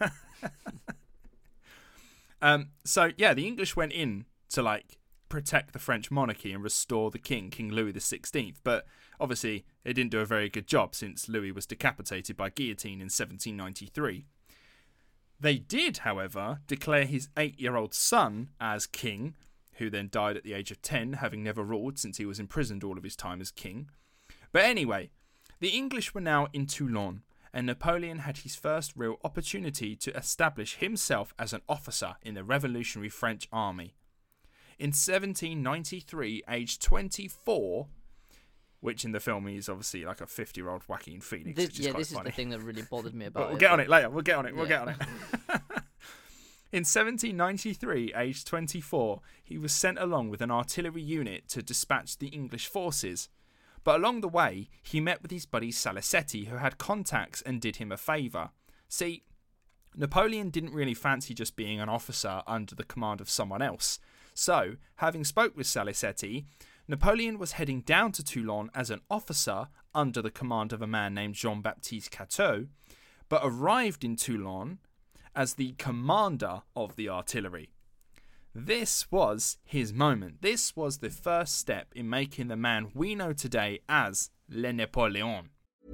um. So yeah, the English went in to like protect the French monarchy and restore the king, King Louis the Sixteenth. But obviously, they didn't do a very good job since Louis was decapitated by guillotine in seventeen ninety-three. They did, however, declare his eight-year-old son as king, who then died at the age of ten, having never ruled since he was imprisoned all of his time as king. But anyway. The English were now in Toulon, and Napoleon had his first real opportunity to establish himself as an officer in the revolutionary French army. In seventeen ninety-three, aged twenty-four, which in the film is obviously like a fifty-year-old Joaquin Phoenix, this, which is yeah, quite this funny. is the thing that really bothered me about but we'll it. get on it later, we'll get on it, we'll yeah. get on it. In seventeen ninety-three, aged twenty-four, he was sent along with an artillery unit to dispatch the English forces. But along the way, he met with his buddy Salicetti, who had contacts and did him a favour. See, Napoleon didn't really fancy just being an officer under the command of someone else. So, having spoke with Salicetti, Napoleon was heading down to Toulon as an officer under the command of a man named Jean-Baptiste Cateau, but arrived in Toulon as the commander of the artillery. This was his moment. This was the first step in making the man we know today as Le Napoleon.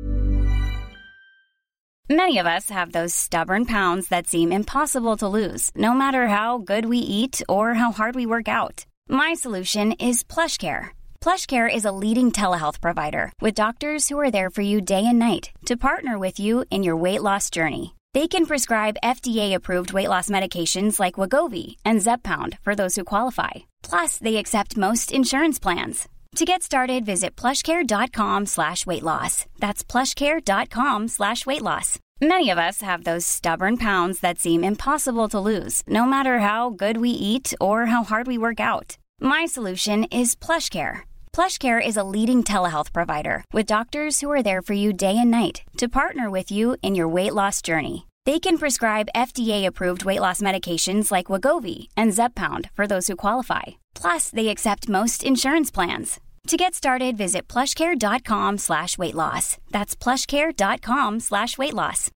Many of us have those stubborn pounds that seem impossible to lose, no matter how good we eat or how hard we work out. My solution is PlushCare. PlushCare is a leading telehealth provider with doctors who are there for you day and night to partner with you in your weight loss journey. They can prescribe F D A-approved weight loss medications like Wegovy and Zepbound for those who qualify. Plus, they accept most insurance plans. To get started, visit plushcare.com slash weight loss. That's plushcare.com slash weight loss. Many of us have those stubborn pounds that seem impossible to lose, no matter how good we eat or how hard we work out. My solution is PlushCare. PlushCare is a leading telehealth provider with doctors who are there for you day and night to partner with you in your weight loss journey. They can prescribe F D A-approved weight loss medications like Wegovy and Zepbound for those who qualify. Plus, they accept most insurance plans. To get started, visit plushcare.com slash weight loss. That's plushcare.com slash weight loss.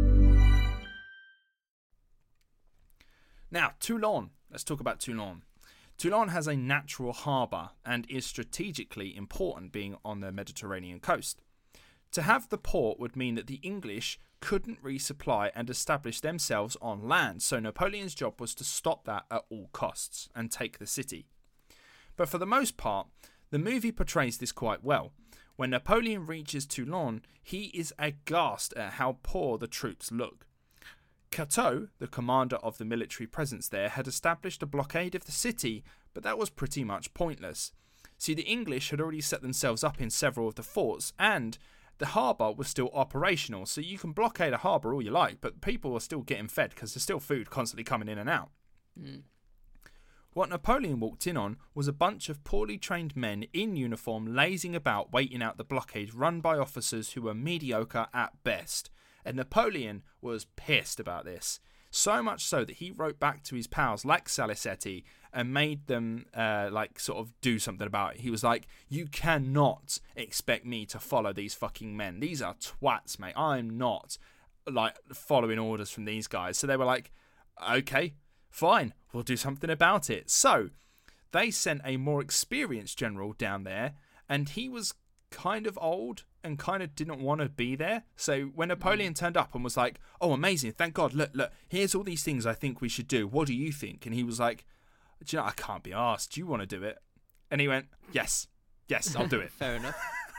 Now, Toulon. Let's talk about Toulon. Toulon has a natural harbour and is strategically important, being on the Mediterranean coast. To have the port would mean that the English couldn't resupply and establish themselves on land, so Napoleon's job was to stop that at all costs and take the city. But for the most part, the movie portrays this quite well. When Napoleon reaches Toulon, he is aghast at how poor the troops look. Cateau, the commander of the military presence there, had established a blockade of the city, but that was pretty much pointless. See, the English had already set themselves up in several of the forts, and the harbour was still operational, so you can blockade a harbour all you like, but people are still getting fed because there's still food constantly coming in and out. Mm. What Napoleon walked in on was a bunch of poorly trained men in uniform lazing about waiting out the blockade run by officers who were mediocre at best. And Napoleon was pissed about this. So much so that he wrote back to his pals like Salicetti and made them uh, like sort of do something about it. He was like, you cannot expect me to follow these fucking men. These are twats, mate. I'm not like following orders from these guys. So they were like, okay, fine, we'll do something about it. So they sent a more experienced general down there, and he was kind of old and kind of didn't want to be there. So when Napoleon turned up and was like, oh, amazing, thank God, look, look, here's all these things I think we should do. What do you think? And he was like, do you know, I can't be asked. Do you want to do it? And he went, yes, yes, I'll do it. Fair enough.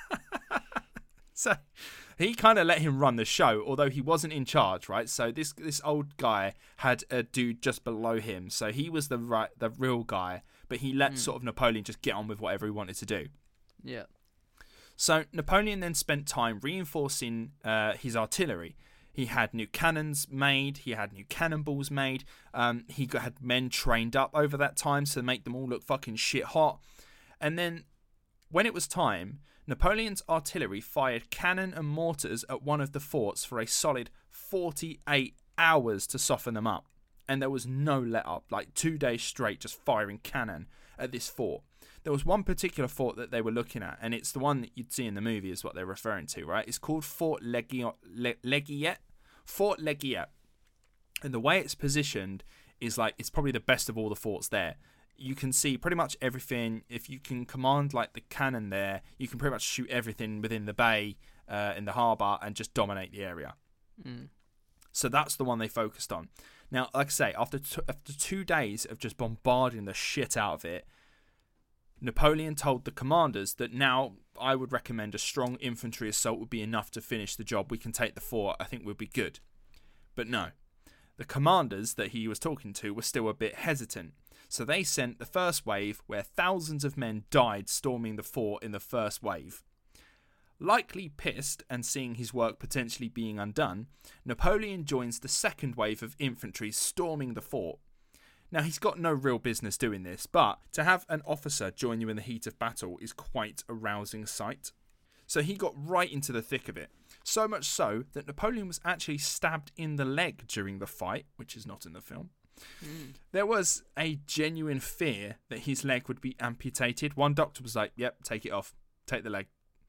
So he kind of let him run the show, although he wasn't in charge, right? So this this old guy had a dude just below him. So he was the right, the real guy, but he let mm. sort of Napoleon just get on with whatever he wanted to do. Yeah. So Napoleon then spent time reinforcing uh, his artillery. He had new cannons made. He had new cannonballs made. Um, he got, had men trained up over that time to make them all look fucking shit hot. And then when it was time, Napoleon's artillery fired cannon and mortars at one of the forts for a solid forty-eight hours to soften them up. And there was no let up, like two days straight just firing cannon at this fort. There was one particular fort that they were looking at, and it's the one that you'd see in the movie is what they're referring to, right? It's called Fort Leguillet. Le- Fort Leguillet. And the way it's positioned is like, it's probably the best of all the forts there. You can see pretty much everything. If you can command like the cannon there, you can pretty much shoot everything within the bay, uh, in the harbour, and just dominate the area. Mm. So that's the one they focused on. Now, like I say, after t- after two days of just bombarding the shit out of it, Napoleon told the commanders that now I would recommend a strong infantry assault would be enough to finish the job. We can take the fort. I think we'll be good. But no. The commanders that he was talking to were still a bit hesitant. So they sent the first wave, where thousands of men died storming the fort in the first wave. Likely pissed and seeing his work potentially being undone, Napoleon joins the second wave of infantry storming the fort. Now, he's got no real business doing this, but to have an officer join you in the heat of battle is quite a rousing sight. So he got right into the thick of it. So much so that Napoleon was actually stabbed in the leg during the fight, which is not in the film. Mm. There was a genuine fear that his leg would be amputated. One doctor was like, yep, take it off. Take the leg.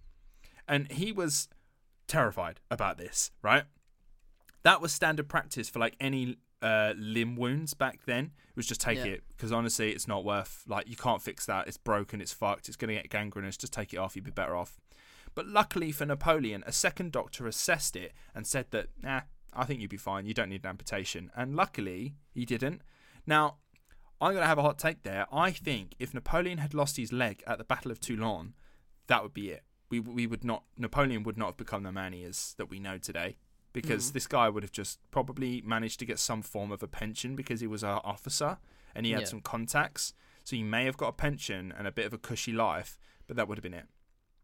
And he was terrified about this, right? That was standard practice for like any uh, limb wounds back then. It was just take Yeah. it, because honestly, it's not worth, like, you can't fix that. It's broken, it's fucked, it's going to get gangrenous. Just take it off, you'd be better off. But luckily for Napoleon, a second doctor assessed it and said that, nah, I think you'd be fine. You don't need an amputation. And luckily, he didn't. Now, I'm going to have a hot take there. I think if Napoleon had lost his leg at the Battle of Toulon, that would be it. We we would not, Napoleon would not have become the man he is that we know today. Because Mm. this guy would have just probably managed to get some form of a pension because he was an officer and he had Yeah. some contacts. So he may have got a pension and a bit of a cushy life, but that would have been it.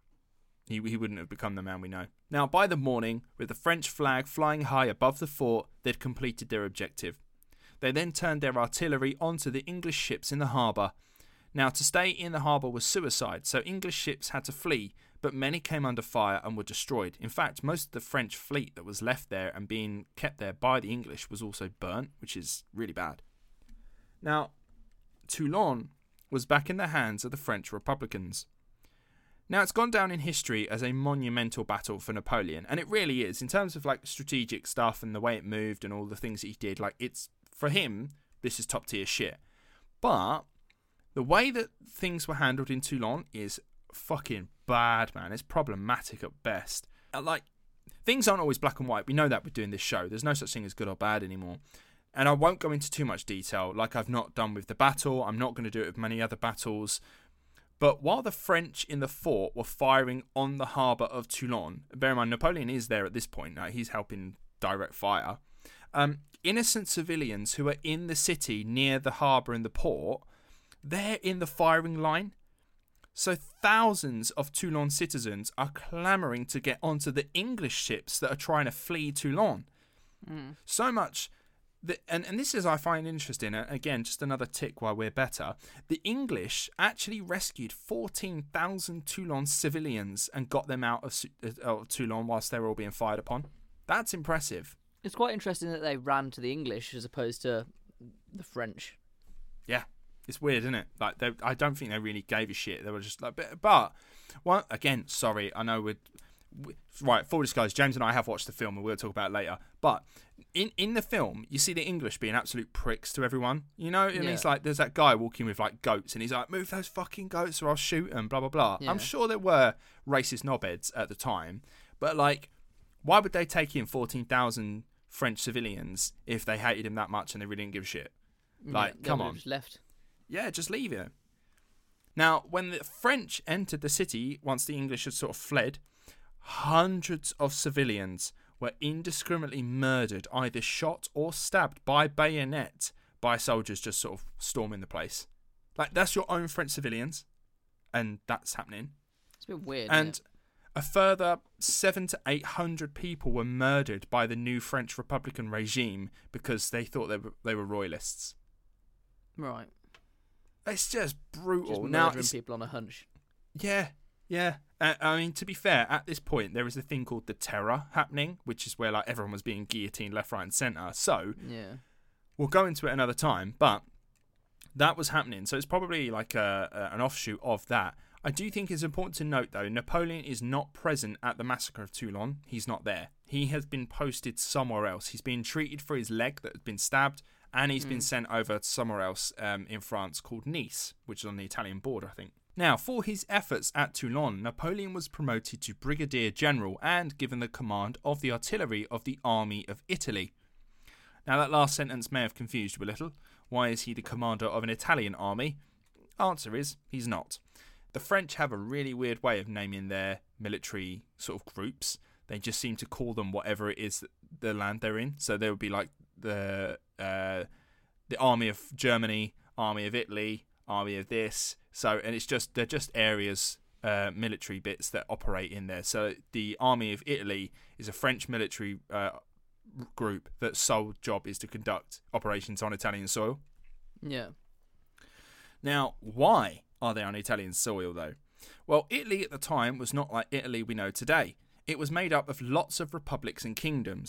He, he wouldn't have become the man we know. Now, by the morning, with the French flag flying high above the fort, they'd completed their objective. They then turned their artillery onto the English ships in the harbour. Now, to stay in the harbour was suicide, so English ships had to flee, but many came under fire and were destroyed. In fact, most of the French fleet that was left there and being kept there by the English was also burnt, which is really bad. Now, Toulon was back in the hands of the French Republicans. Now, it's gone down in history as a monumental battle for Napoleon, and it really is. In terms of like strategic stuff and the way it moved and all the things that he did, like, it's, for him, this is top tier shit. But the way that things were handled in Toulon is fucking bad, man. It's problematic at best. Uh, Like, things aren't always black and white. We know that we're doing this show. There's no such thing as good or bad anymore. And I won't go into too much detail, like I've not done with the battle. I'm not going to do it with many other battles. But while the French in the fort were firing on the harbour of Toulon, bear in mind, Napoleon is there at this point. Now, he's helping direct fire. Um, innocent civilians who are in the city near the harbour and the port, they're in the firing line. So thousands of Toulon citizens are clamouring to get onto the English ships that are trying to flee Toulon. Mm. So much... The, and, and this is, I find interesting, uh, again, just another tick why we're better. The English actually rescued fourteen thousand Toulon civilians and got them out of, Su- uh, of Toulon whilst they were all being fired upon. That's impressive. It's quite interesting that they ran to the English as opposed to the French. Yeah, it's weird, isn't it? Like, they, I don't think they really gave a shit. They were just like, but, but well, again, sorry, I know we're... We, right, full disclosure, James and I have watched the film and we'll talk about it later. But in, in the film, you see the English being absolute pricks to everyone. You know, and Yeah. he's like, there's that guy walking with like goats and he's like, move those fucking goats or I'll shoot them, blah, blah, blah. Yeah. I'm sure there were racist knobheads at the time. But like, why would they take in fourteen thousand French civilians if they hated him that much and they really didn't give a shit? Like, Yeah, they come would've on. just left. Yeah, just leave it. Now, when the French entered the city, once the English had sort of fled, hundreds of civilians were indiscriminately murdered, either shot or stabbed by bayonet by soldiers just sort of storming the place. Like, that's your own French civilians, and that's happening. It's a bit weird. And isn't a further seven to eight hundred people were murdered by the new French Republican regime because they thought they were, they were royalists. it? Right. It's just brutal. Just now, murdering it's- people on a hunch. Yeah, yeah. Uh, I mean, to be fair, at this point, there is a thing called the Terror happening, which is where like everyone was being guillotined left, right, and centre. So Yeah. we'll go into it another time, but that was happening. So it's probably like a, a, an offshoot of that. I do think it's important to note, though, Napoleon is not present at the massacre of Toulon. He's not there. He has been posted somewhere else. He's been treated for his leg that had been stabbed, and he's been Mm. sent over to somewhere else um, in France called Nice, which is on the Italian border, I think. Now, for his efforts at Toulon, Napoleon was promoted to Brigadier General and given the command of the artillery of the Army of Italy. Now, that last sentence may have confused you a little. Why is he the commander of an Italian army? Answer is, he's not. The French have a really weird way of naming their military sort of groups. They just seem to call them whatever it is that the land they're in. So there would be like the uh, the Army of Germany, Army of Italy, Army of this. So, and it's just, they're just areas, uh, military bits that operate in there. So the Army of Italy is a French military uh, group that's sole job is to conduct operations on Italian soil. Yeah. Now, why are they on Italian soil, though? Well, Italy at the time was not like Italy we know today. It was made up of lots of republics and kingdoms.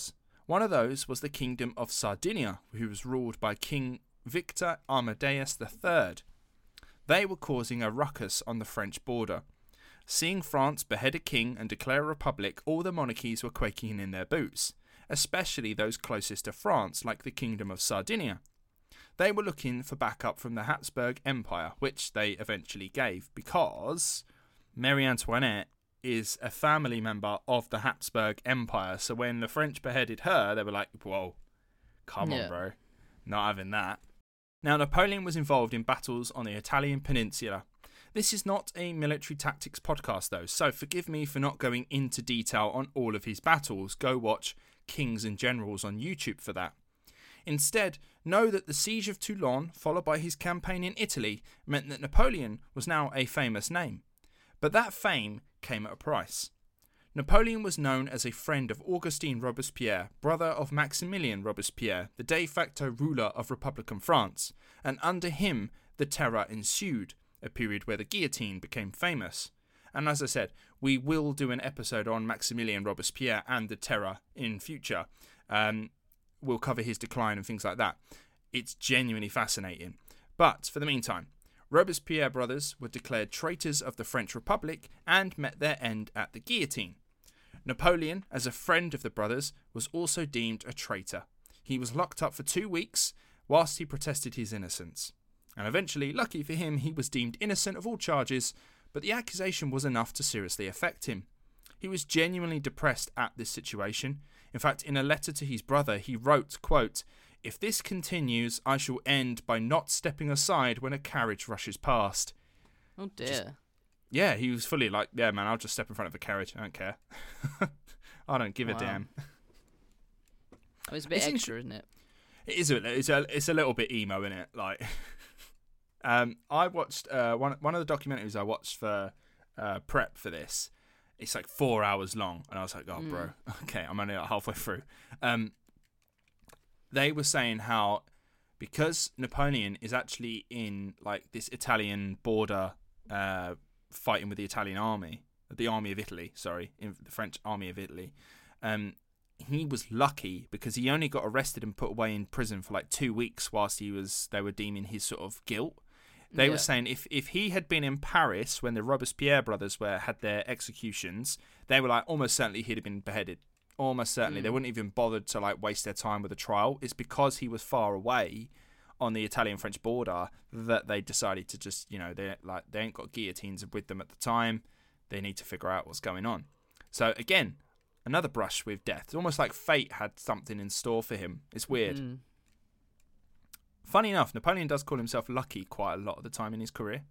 One of those was the Kingdom of Sardinia, who was ruled by King Victor Amadeus the Third. They were causing a ruckus on the French border. Seeing France behead a king and declare a republic, all the monarchies were quaking in their boots, especially those closest to France, like the Kingdom of Sardinia. They were looking for backup from the Habsburg Empire, which they eventually gave, because Marie Antoinette is a family member of the Habsburg Empire. So when the French beheaded her, they were like, whoa, come Yeah. on, bro. Not having that. Now, Napoleon was involved in battles on the Italian peninsula. This is not a military tactics podcast, though, so forgive me for not going into detail on all of his battles. Go watch Kings and Generals on YouTube for that. Instead, know that the Siege of Toulon, followed by his campaign in Italy, meant that Napoleon was now a famous name. But that fame came at a price. Napoleon was known as a friend of Augustin Robespierre, brother of Maximilien Robespierre, the de facto ruler of Republican France, and under him the Terror ensued, a period where the guillotine became famous. And as I said, we will do an episode on Maximilien Robespierre and the Terror in future. Um, we'll cover his decline and things like that. It's genuinely fascinating. But for the meantime, Robespierre brothers were declared traitors of the French Republic and met their end at the guillotine. Napoleon, as a friend of the brothers, was also deemed a traitor. He was locked up for two weeks whilst he protested his innocence. And eventually, lucky for him, he was deemed innocent of all charges, but the accusation was enough to seriously affect him. He was genuinely depressed at this situation. In fact, in a letter to his brother, he wrote, quote, "If this continues, I shall end by not stepping aside when a carriage rushes past." Oh dear. Just, yeah, he was fully like, yeah, man, I'll just step in front of a carriage. I don't care. I don't give Wow. a damn. I mean, it's a bit It's extra, int- isn't it? It is a, it's a, it's a little bit emo, isn't it? Like, um, I watched uh, one one of the documentaries I watched for uh, prep for this. It's like four hours long, and I was like, oh, Mm. bro, okay, I'm only like halfway through. Um, they were saying how because Napoleon is actually in like this Italian border, uh, fighting with the Italian army, the army of Italy, sorry, in the French army of Italy. Um, he was lucky because he only got arrested and put away in prison for like two weeks whilst he was they were deeming his sort of guilt. They Yeah. were saying if, if he had been in Paris when the Robespierre brothers were had their executions, they were like almost certainly he'd have been beheaded. Almost certainly. Mm. They wouldn't even bothered to like waste their time with a trial. It's because he was far away on the Italian-French border that they decided to just, you know, they like they ain't got guillotines with them at the time. They need to figure out what's going on. So again, another brush with death. It's almost like fate had something in store for him. It's weird. Mm. Funny enough, Napoleon does call himself lucky quite a lot of the time in his career.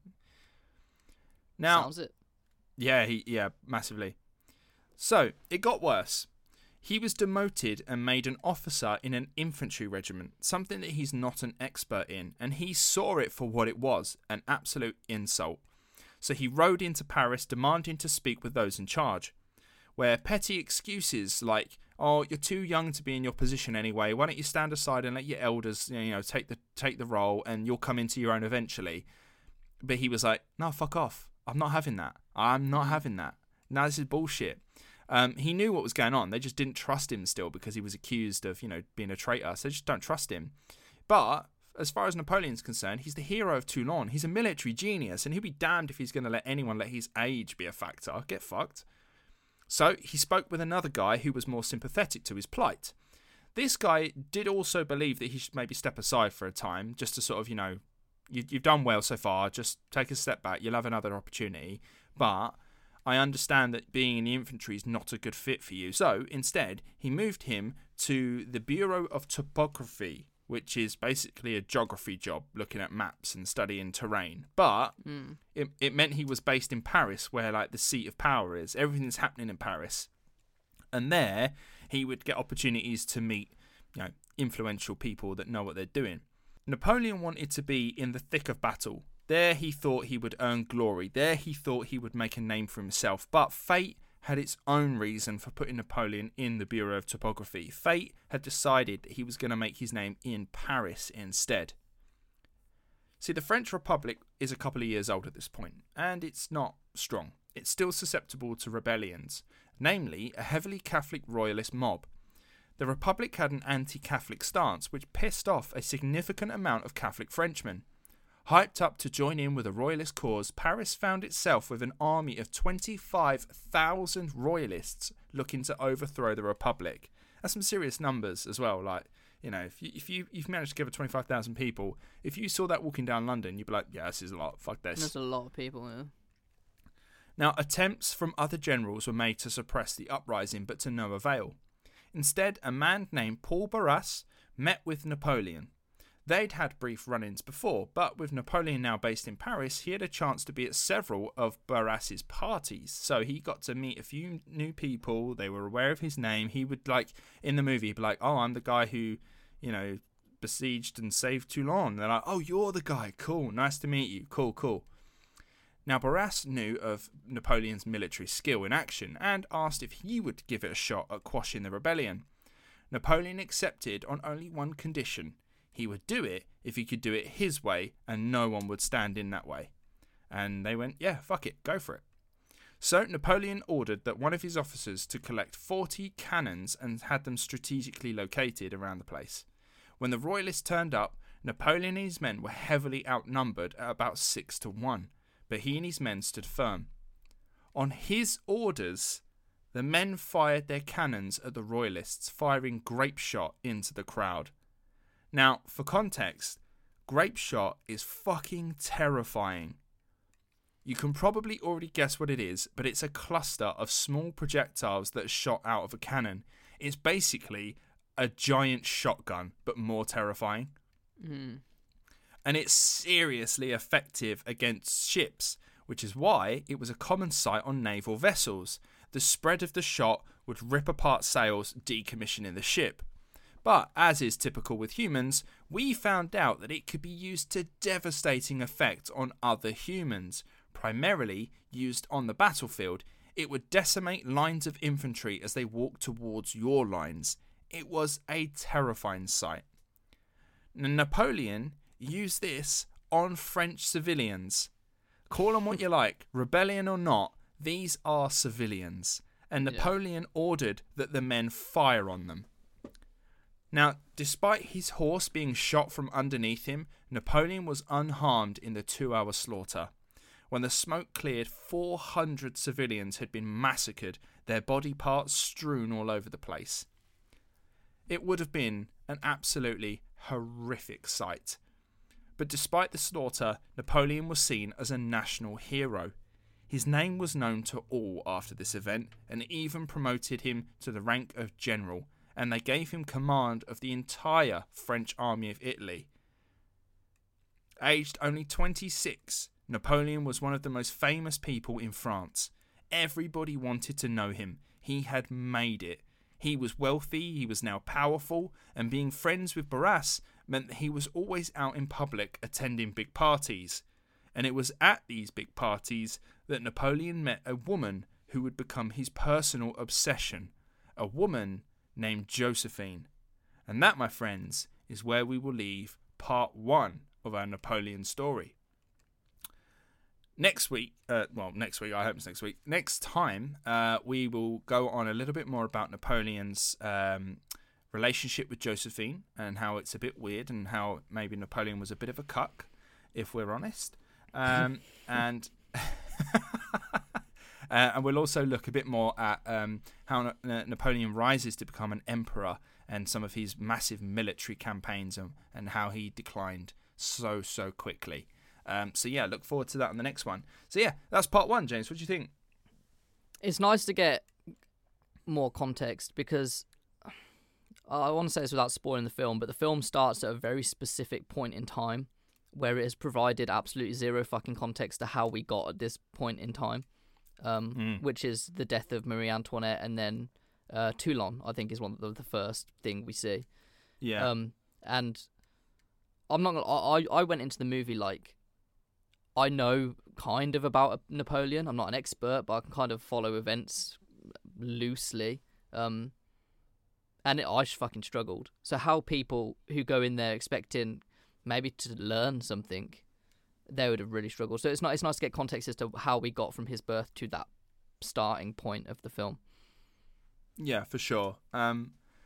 Now, Sounds it. yeah, he yeah, massively. So, it got worse. He was demoted and made an officer in an infantry regiment, something that he's not an expert in, and he saw it for what it was, an absolute insult. So he rode into Paris demanding to speak with those in charge, where petty excuses like, oh, you're too young to be in your position anyway, why don't you stand aside and let your elders, you know, take the take the role and you'll come into your own eventually. But he was like, no, fuck off. I'm not having that. I'm not having that. No, this is bullshit. Um, he knew what was going on. They just didn't trust him still because he was accused of, you know, being a traitor. So they just don't trust him. But as far as Napoleon's concerned, he's the hero of Toulon. He's a military genius, and he'll be damned if he's going to let anyone let his age be a factor. Get fucked. So he spoke with another guy who was more sympathetic to his plight. This guy did also believe that he should maybe step aside for a time, just to sort of, you know, you, you've done well so far, just take a step back, you'll have another opportunity. But I understand that being in the infantry is not a good fit for you. So instead, he moved him to the Bureau of Topography, which is basically a geography job, looking at maps and studying terrain. But Mm. it, it meant he was based in Paris, where like the seat of power is. Everything's happening in Paris. And there, he would get opportunities to meet, you know, influential people that know what they're doing. Napoleon wanted to be in the thick of battle. There he thought he would earn glory. There he thought he would make a name for himself. But fate had its own reason for putting Napoleon in the Bureau of Topography. Fate had decided that he was going to make his name in Paris instead. See, the French Republic is a couple of years old at this point, and it's not strong. It's still susceptible to rebellions, namely a heavily Catholic royalist mob. The Republic had an anti-Catholic stance, which pissed off a significant amount of Catholic Frenchmen. Hyped up to join in with a royalist cause, Paris found itself with an army of twenty-five thousand royalists looking to overthrow the Republic. That's some serious numbers as well. Like, you know, if you if you you've managed to gather twenty-five thousand people, if you saw that walking down London, you'd be like, yeah, this is a lot. Fuck this. There's a lot of people. Yeah. Now, attempts from other generals were made to suppress the uprising, but to no avail. Instead, a man named Paul Barras met with Napoleon. They'd had brief run-ins before, but with Napoleon now based in Paris, he had a chance to be at several of Barras's parties. So he got to meet a few new people. They were aware of his name. He would, like, in the movie, be like, oh, I'm the guy who, you know, besieged and saved Toulon. They're like, oh, you're the guy. Cool. Nice to meet you. Cool, cool. Now, Barras knew of Napoleon's military skill in action and asked if he would give it a shot at quashing the rebellion. Napoleon accepted on only one condition. He would do it if he could do it his way and no one would stand in that way. And they went, yeah, fuck it, go for it. So Napoleon ordered that one of his officers to collect forty cannons and had them strategically located around the place. When the royalists turned up, Napoleon and his men were heavily outnumbered at about six to one, but he and his men stood firm. On his orders, the men fired their cannons at the royalists, firing grape shot into the crowd. Now, for context, grape shot is fucking terrifying. You can probably already guess what it is, but it's a cluster of small projectiles that are shot out of a cannon. It's basically a giant shotgun, but more terrifying. Mm. And it's seriously effective against ships, which is why it was a common sight on naval vessels. The spread of the shot would rip apart sails, decommissioning the ship. But, as is typical with humans, we found out that it could be used to devastating effect on other humans. Primarily used on the battlefield, it would decimate lines of infantry as they walked towards your lines. It was a terrifying sight. Napoleon used this on French civilians. Call them what you like, rebellion or not, these are civilians. And Napoleon yeah. ordered that the men fire on them. Now, despite his horse being shot from underneath him, Napoleon was unharmed in the two-hour slaughter. When the smoke cleared, four hundred civilians had been massacred, their body parts strewn all over the place. It would have been an absolutely horrific sight. But despite the slaughter, Napoleon was seen as a national hero. His name was known to all after this event, and even promoted him to the rank of general, and they gave him command of the entire French army of Italy. Aged only twenty-six, Napoleon was one of the most famous people in France. Everybody wanted to know him. He had made it. He was wealthy, he was now powerful, and being friends with Barras meant that he was always out in public attending big parties. And it was at these big parties that Napoleon met a woman who would become his personal obsession. A woman named Josephine. And that, my friends, is where we will leave part one of our Napoleon story. Next week, uh, well, next week, I hope it's next week. Next time, uh, we will go on a little bit more about Napoleon's um, relationship with Josephine and how it's a bit weird and how maybe Napoleon was a bit of a cuck, if we're honest. Um, and Uh, and we'll also look a bit more at um, how Na- Napoleon rises to become an emperor and some of his massive military campaigns and, and how he declined so, so quickly. Um, so, yeah, look forward to that on the next one. So, yeah, that's part one, James. What do you think? It's nice to get more context because I want to say this without spoiling the film, but the film starts at a very specific point in time where it has provided absolutely zero fucking context to how we got at this point in time. Um, mm. Which is the death of Marie Antoinette, and then uh, Toulon, I think, is one of the, the first thing we see. Yeah. Um, and I'm not gonna. I I went into the movie like I know kind of about Napoleon. I'm not an expert, but I can kind of follow events loosely. Um, and it, I fucking struggled. So how people who go in there expecting maybe to learn something, they would have really struggled. So it's not. It's nice to get context as to how we got from his birth to that starting point of the film. Yeah, for sure. Um,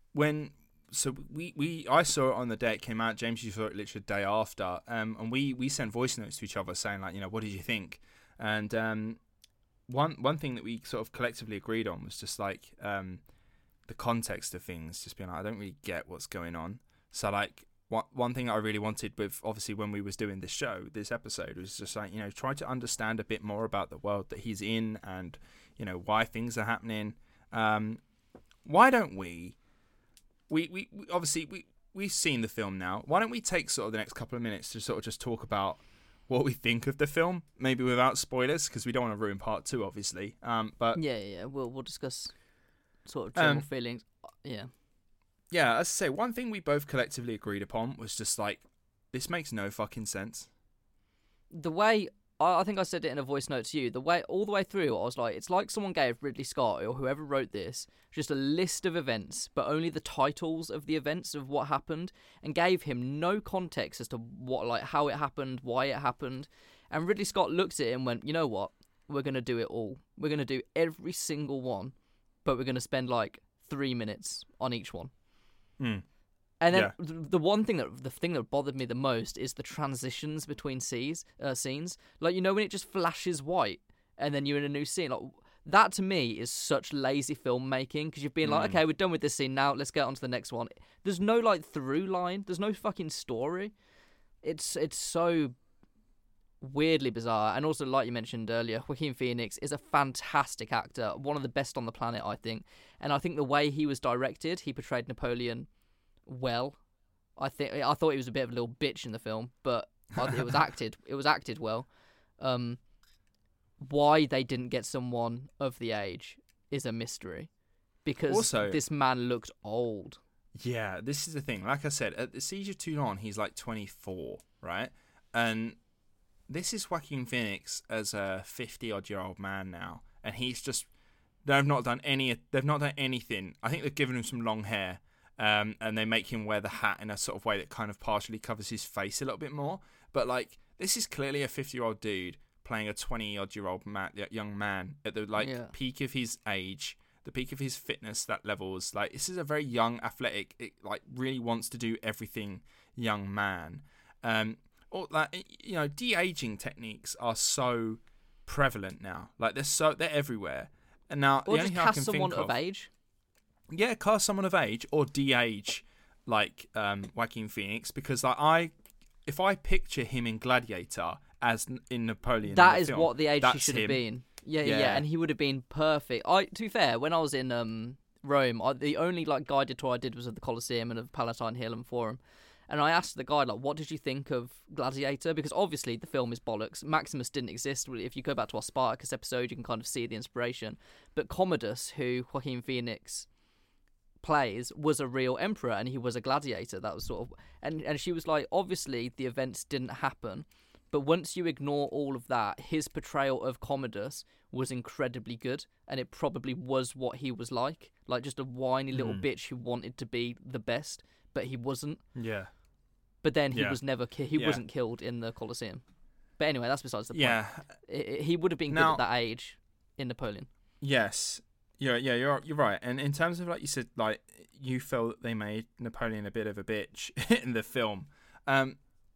when so we, we I saw it on the day it came out. James, you saw it literally the day after, um, and we, we sent voice notes to each other saying like, you know, what did you think? And um, one one thing that we sort of collectively agreed on was just like um, the context of things, just being like, I don't really get what's going on. So like one one thing I really wanted with obviously when we was doing this show, this episode, was just like, you know, try to understand a bit more about the world that he's in and, you know, why things are happening. Um, why don't we? We, we, we obviously we we've seen the film now. Why don't we take sort of the next couple of minutes to sort of just talk about what we think of the film, maybe without spoilers, because we don't want to ruin part two, obviously. Um, but yeah, yeah, yeah. We'll we'll discuss sort of general um, feelings. Yeah, yeah. As I say, one thing we both collectively agreed upon was just like, this makes no fucking sense. The way I, I think I said it in a voice note to you. The way all the way through, I was like, it's like someone gave Ridley Scott or whoever wrote this just a list of events, but only the titles of the events of what happened, and gave him no context as to what, like, how it happened, why it happened. And Ridley Scott looked at it and went, you know what? We're gonna do it all. We're gonna do every single one, but we're gonna spend like three minutes on each one. Mm. And then Yeah. the one thing that the thing that bothered me the most is the transitions between scenes. Uh, scenes, like, you know, when it just flashes white and then you're in a new scene. Like, that to me is such lazy filmmaking, because you've been like, Mm. okay, we're done with this scene now. Let's get on to the next one. There's no like through line. There's no fucking story. It's it's so weirdly bizarre. And also, like you mentioned earlier, Joaquin Phoenix is a fantastic actor, one of the best on the planet, I think. And I think the way he was directed, he portrayed Napoleon well. I think I thought he was a bit of a little bitch in the film, but it was acted. It was acted well. Um, why they didn't get someone of the age is a mystery, because Also- this man looked old. Yeah, this is the thing. Like I said, at the Siege of Toulon, he's like twenty-four, right? And this is Joaquin Phoenix as a fifty-odd-year-old man now, and he's just they've not done any. They've not done anything. I think they've given him some long hair, um, and they make him wear the hat in a sort of way that kind of partially covers his face a little bit more. But like, this is clearly a fifty-year-old dude playing a twenty-odd-year-old man, young man at the like Yeah. peak of his age. The peak of his fitness, that levels, like, this is a very young, athletic, it, like, really wants to do everything young man. Um, or like, you know, de-aging techniques are so prevalent now. Like, they're so they're everywhere. And now Or the just only thing I cast can someone think of of, age. yeah, cast someone of age or de-age, like um, Joaquin Phoenix, because like I, if I picture him in Gladiator as n- in Napoleon, in That the is film, what the age he that's should have him. been. Yeah, yeah, Yeah. yeah, and he would have been perfect. I, to be fair, when I was in um Rome, I, the only like guided tour I did was of the Colosseum and of Palatine Hill and Forum, and I asked the guide like, "What did you think of Gladiator?" Because obviously the film is bollocks. Maximus didn't exist. If you go back to our Spartacus episode, you can kind of see the inspiration. But Commodus, who Joaquin Phoenix plays, was a real emperor, and he was a gladiator. That was sort of, and and she was like, obviously the events didn't happen. But once you ignore all of that, his portrayal of Commodus was incredibly good, and it probably was what he was like. Like, just a whiny little Mm. bitch who wanted to be the best, but he wasn't. Yeah, But then he Yeah. was never ki- he Yeah. wasn't killed in the Colosseum. But anyway, that's besides the point. yeah. I- I- he would have been Now- good at that age in Napoleon. Yes. Yeah, yeah, you're you're right. And in terms of, like you said, like, you felt that they made Napoleon a bit of a bitch in the film. Um,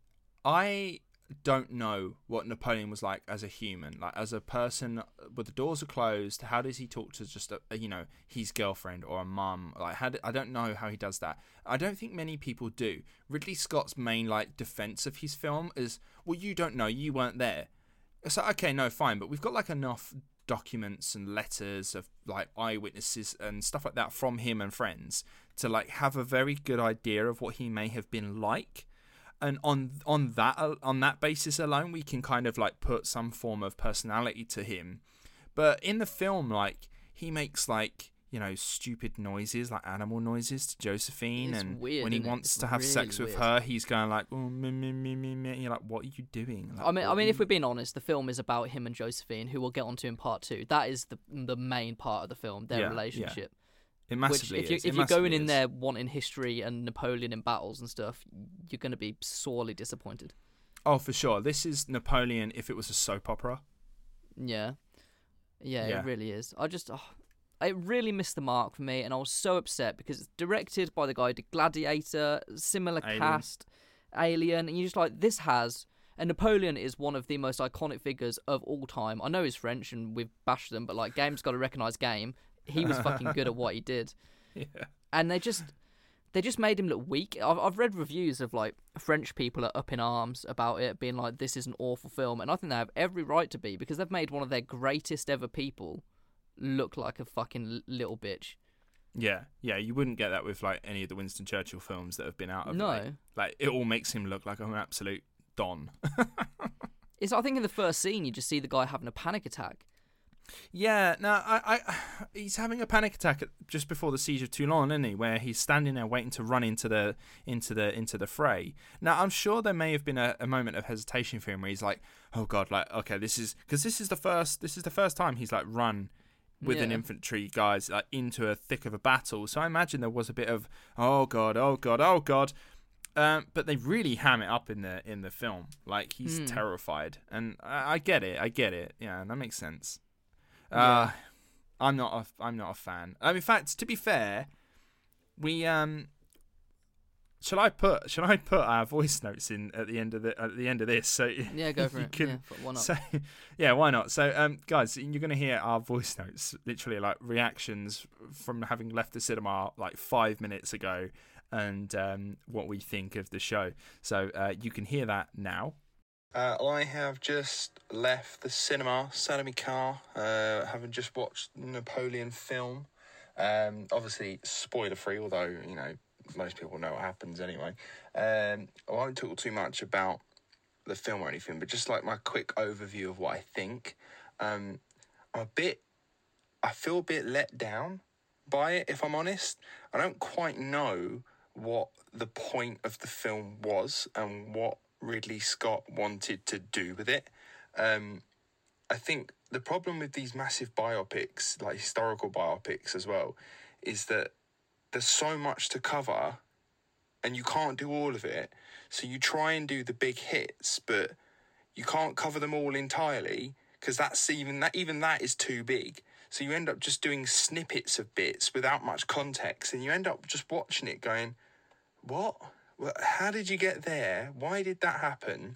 I don't know what Napoleon was like as a human, like as a person. But the doors are closed. How does he talk to just a, a, you know, his girlfriend or a mum? Like, how do, I don't know how he does that. I don't think many people do. Ridley Scott's main like defense of his film is, well, you don't know, you weren't there. It's like, okay, no, fine, but we've got like enough documents and letters of like eyewitnesses and stuff like that from him and friends to like have a very good idea of what he may have been like. And on on that on that basis alone, we can kind of like put some form of personality to him. But in the film, like, he makes like, you know, stupid noises, like animal noises to Josephine, It's and weird, when he isn't it? wants It's to have sex really with weird. her, he's going like, oh, me, me, me, me, me. And you're like, what are you doing? Like, I mean, I what mean, are if you- we're being honest, the film is about him and Josephine, who we'll get onto in part two. That is the the main part of the film, their Yeah, yeah. relationship. it Which, massively if you is. if It you're going massively in is. there wanting history and Napoleon in battles and stuff, you're going to be sorely disappointed. Oh, for sure. This is Napoleon if it was a soap opera. Yeah, yeah, Yeah. it really is. I just, oh, it really missed the mark for me, and I was so upset because it's directed by the guy who did Gladiator, similar Alien. cast, Alien, and you're just like, this has... And Napoleon is one of the most iconic figures of all time. I know he's French and we've bashed them, but like, Game's got to recognise Game. He was fucking good at what he did. Yeah. And they just they just made him look weak. I've I've read reviews of like French people are up in arms about it, being like, this is an awful film, and I think they have every right to be, because they've made one of their greatest ever people look like a fucking little bitch. Yeah, yeah, you wouldn't get that with like any of the Winston Churchill films that have been out of No. like, like it all makes him look like an absolute Don. It's, I think in the first scene you just see the guy having a panic attack. Yeah, no, I, I, he's having a panic attack at, just before the siege of Toulon, isn't he? Where he's standing there waiting to run into the into the into the fray. Now, I'm sure there may have been a, a moment of hesitation for him where he's like, "Oh God, like, okay, this is because this is the first this is the first time he's like run with Yeah. an infantry guys like into a thick of a battle." So I imagine there was a bit of, "Oh God, oh God, oh God." Um, but they really ham it up in the in the film. Like, he's Mm. terrified, and I, I get it. I get it. Yeah, that makes sense. Uh, Yeah. I'm not a I'm not a fan. I mean, in fact, to be fair, we um. Shall I put Shall I put our voice notes in at the end of the at the end of this? So Yeah, go for you it. can- Yeah, f- why not? So yeah, why not? So um, guys, you're gonna hear our voice notes, literally like reactions from having left the cinema like five minutes ago, and um, what we think of the show. So uh, you can hear that now. Uh, I have just left the cinema, sat in my car, uh, having just watched the Napoleon film. Um, obviously, spoiler-free, although, you know, most people know what happens anyway. Um, I won't talk too much about the film or anything, but just like my quick overview of what I think. Um, I'm a bit, I feel a bit let down by it, if I'm honest. I don't quite know what the point of the film was and what Ridley Scott wanted to do with it. Um, I think the problem with these massive biopics, like historical biopics as well, is that there's so much to cover and you can't do all of it. So you try and do the big hits, but you can't cover them all entirely, because that's even that even that is too big. So you end up just doing snippets of bits without much context, and you end up just watching it going, what? Well, how did you get there? Why did that happen?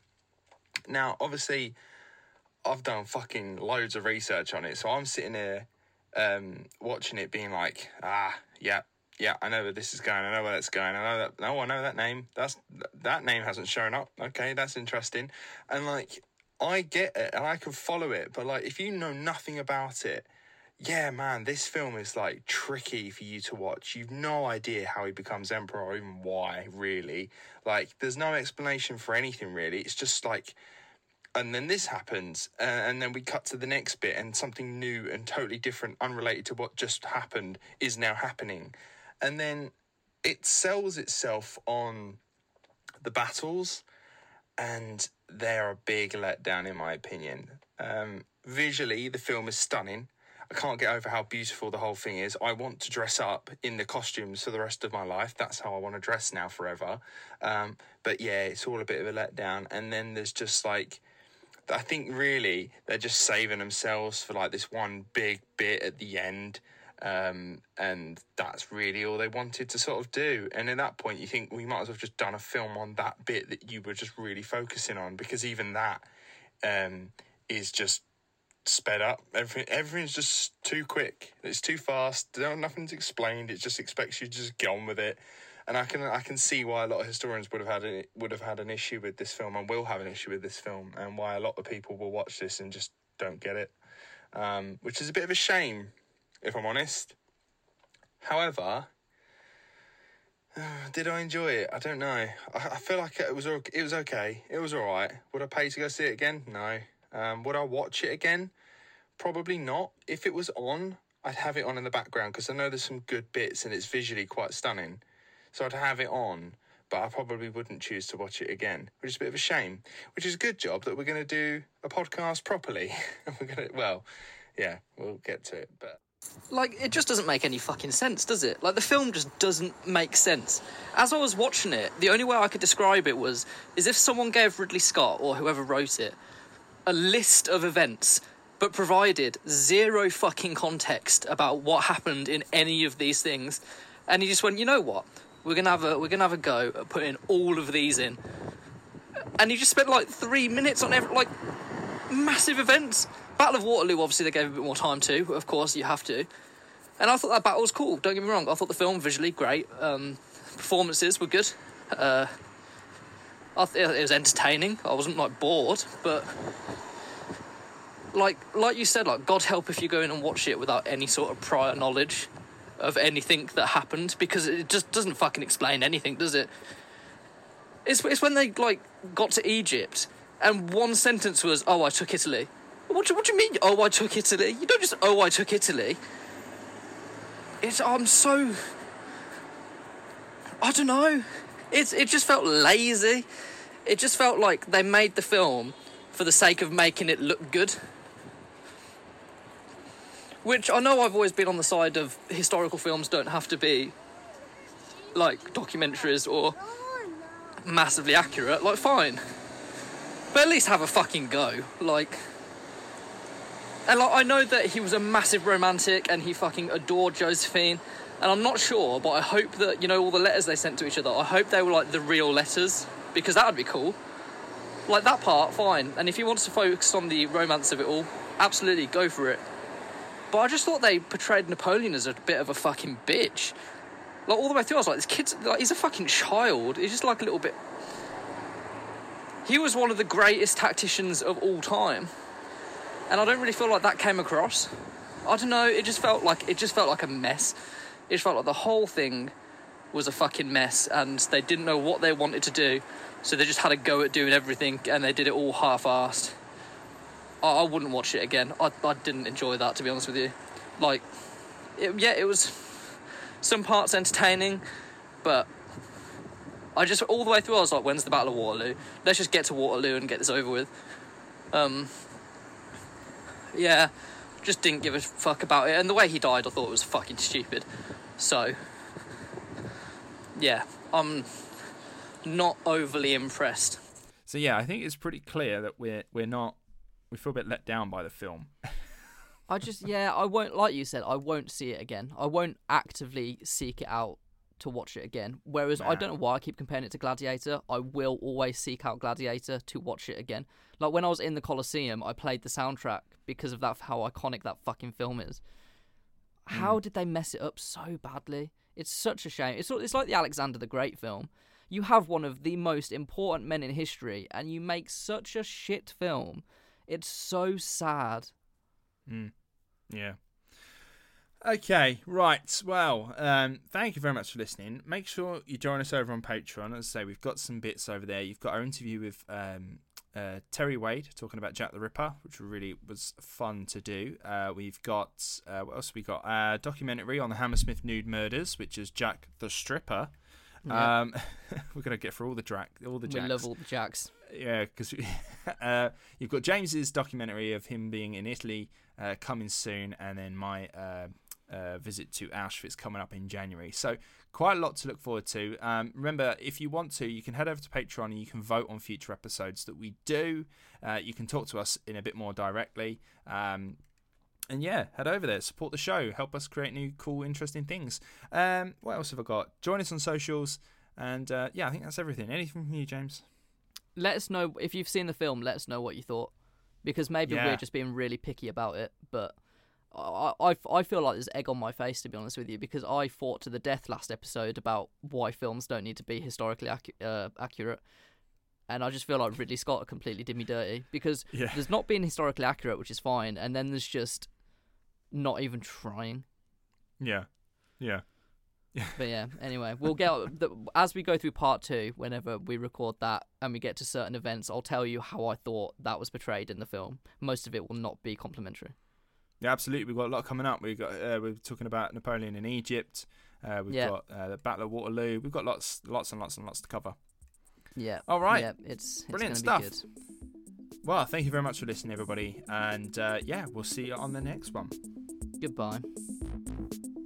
Now, obviously, I've done fucking loads of research on it, so I'm sitting here um, watching it being like, ah, yeah, yeah, I know where this is going, I know where that's going, I know that, no, I know that name, that's that name hasn't shown up, okay, that's interesting. And, like, I get it, and I can follow it, but, like, if you know nothing about it, yeah, man, this film is, like, tricky for you to watch. You've no idea how he becomes emperor or even why, really. Like, there's no explanation for anything, really. It's just, like... And then this happens, uh, and then we cut to the next bit, and something new and totally different, unrelated to what just happened, is now happening. And then it sells itself on the battles, and they're a big letdown, in my opinion. Um, visually, the film is stunning. I can't get over how beautiful the whole thing is. I want to dress up in the costumes for the rest of my life. That's how I want to dress now forever. Um, but yeah, it's all a bit of a letdown. And then there's just like, I think really they're just saving themselves for like this one big bit at the end. Um, and that's really all they wanted to sort of do. And at that point, you think we might as well have just done a film on that bit that you were just really focusing on, because even that um, is just sped up. Everything, everything's just too quick. It's too fast. No, nothing's explained. It just expects you to just get on with it. And I can I can see why a lot of historians would have had a, would have had an issue with this film, and will have an issue with this film, and why a lot of people will watch this and just don't get it, um, which is a bit of a shame, if I'm honest. However, uh, did I enjoy it? I don't know. I, I feel like it was it was okay. It was all right. Would I pay to go see it again? No. Um, would I watch it again? Probably not. If it was on, I'd have it on in the background, because I know there's some good bits and it's visually quite stunning. So I'd have it on, but I probably wouldn't choose to watch it again, which is a bit of a shame. Which is a good job that we're going to do a podcast properly. we're going to, well, yeah, we'll get to it, but... Like, it just doesn't make any fucking sense, does it? Like, the film just doesn't make sense. As I was watching it, the only way I could describe it was, is if someone gave Ridley Scott, or whoever wrote it, a list of events but provided zero fucking context about what happened in any of these things. And he just went, you know what? We're gonna have a we're gonna have a go at putting all of these in. And he just spent like three minutes on every like massive events. Battle of Waterloo, obviously, they gave a bit more time to. Of course, you have to. And I thought that battle was cool. Don't get me wrong. I thought the film visually great. Um, performances were good. Uh, I th- it was entertaining. I wasn't like bored, but like like you said, like God help if you go in and watch it without any sort of prior knowledge of anything that happened, because it just doesn't fucking explain anything, does it? It's it's when they like got to Egypt and one sentence was, "Oh, I took Italy." What do, what do you mean? Oh, I took Italy? You don't just, oh, I took Italy. It's, I'm so, I don't know. It's, it just felt lazy. It just felt like they made the film for the sake of making it look good. Which I know I've always been on the side of historical films don't have to be like documentaries or massively accurate. Like, fine. But at least have a fucking go. Like... And like, I know that he was a massive romantic and he fucking adored Josephine. And I'm not sure, but I hope that, you know, all the letters they sent to each other, I hope they were like the real letters, because that would be cool. Like, that part, fine. And if he wants to focus on the romance of it all, absolutely, go for it. But I just thought they portrayed Napoleon as a bit of a fucking bitch. Like, all the way through, I was like, this kid's, like, he's a fucking child. He's just like a little bit... He was one of the greatest tacticians of all time. And I don't really feel like that came across. I don't know, it just felt like it just felt like a mess. It just felt like the whole thing was a fucking mess and they didn't know what they wanted to do, so they just had a go at doing everything and they did it all half-assed. I, I wouldn't watch it again. I, I didn't enjoy that, to be honest with you. Like, it, yeah, it was some parts entertaining, but I just, all the way through I was like, when's the Battle of Waterloo? Let's just get to Waterloo and get this over with. Um... Yeah, just didn't give a fuck about it. And the way he died, I thought it was fucking stupid. So, yeah, I'm not overly impressed. So yeah, I think it's pretty clear that we're we're not, we feel a bit let down by the film. I just, yeah, I won't, like you said, I won't see it again. I won't actively seek it out to watch it again. Whereas, Nah. I don't know why I keep comparing it to Gladiator. I will always seek out Gladiator to watch it again. Like, when I was in the Colosseum, I played the soundtrack because of that, how iconic that fucking film is. How mm. did they mess it up so badly? It's such a shame. It's it's like the Alexander the Great film. You have one of the most important men in history, and you make such a shit film. It's so sad. Mm. Yeah. Okay, right. Well, um, thank you very much for listening. Make sure you join us over on Patreon. As I say, we've got some bits over there. You've got our interview with um, uh, Terry Wade talking about Jack the Ripper, which really was fun to do. Uh, we've got, uh, what else have we got? A uh, documentary on the Hammersmith nude murders, which is Jack the Stripper. Yeah. Um, we're going to get through all the, dra- all the Jacks. We love all the Jacks. Yeah, because uh, you've got James's documentary of him being in Italy uh, coming soon, and then my... Uh, Uh, visit to Auschwitz coming up in January. So quite a lot to look forward to. Um, remember, if you want to, you can head over to Patreon and you can vote on future episodes that we do. Uh, you can talk to us in a bit more directly. Um, and yeah, head over there, support the show, help us create new, cool, interesting things. Um, what else have I got? Join us on socials. And uh, yeah, I think that's everything. Anything from you, James? Let us know, if you've seen the film, let us know what you thought. Because maybe yeah. we're just being really picky about it, but... I, I, I feel like there's egg on my face, to be honest with you, because I fought to the death last episode about why films don't need to be historically acu- uh, accurate, and I just feel like Ridley Scott completely did me dirty, because yeah. there's not being historically accurate, which is fine, and then there's just not even trying. Yeah, yeah. But yeah, anyway, we'll get the, as we go through part two, whenever we record that and we get to certain events, I'll tell you how I thought that was portrayed in the film. Most of it will not be complimentary. Yeah, absolutely. We've got a lot coming up. We've got uh, we're talking about Napoleon in Egypt. Uh, we've yeah. got uh, the Battle of Waterloo. We've got lots, lots and lots and lots to cover. Yeah. All right. Yeah, it's, it's brilliant gonna stuff. Be good. Well, thank you very much for listening, everybody, and uh, yeah, we'll see you on the next one. Goodbye.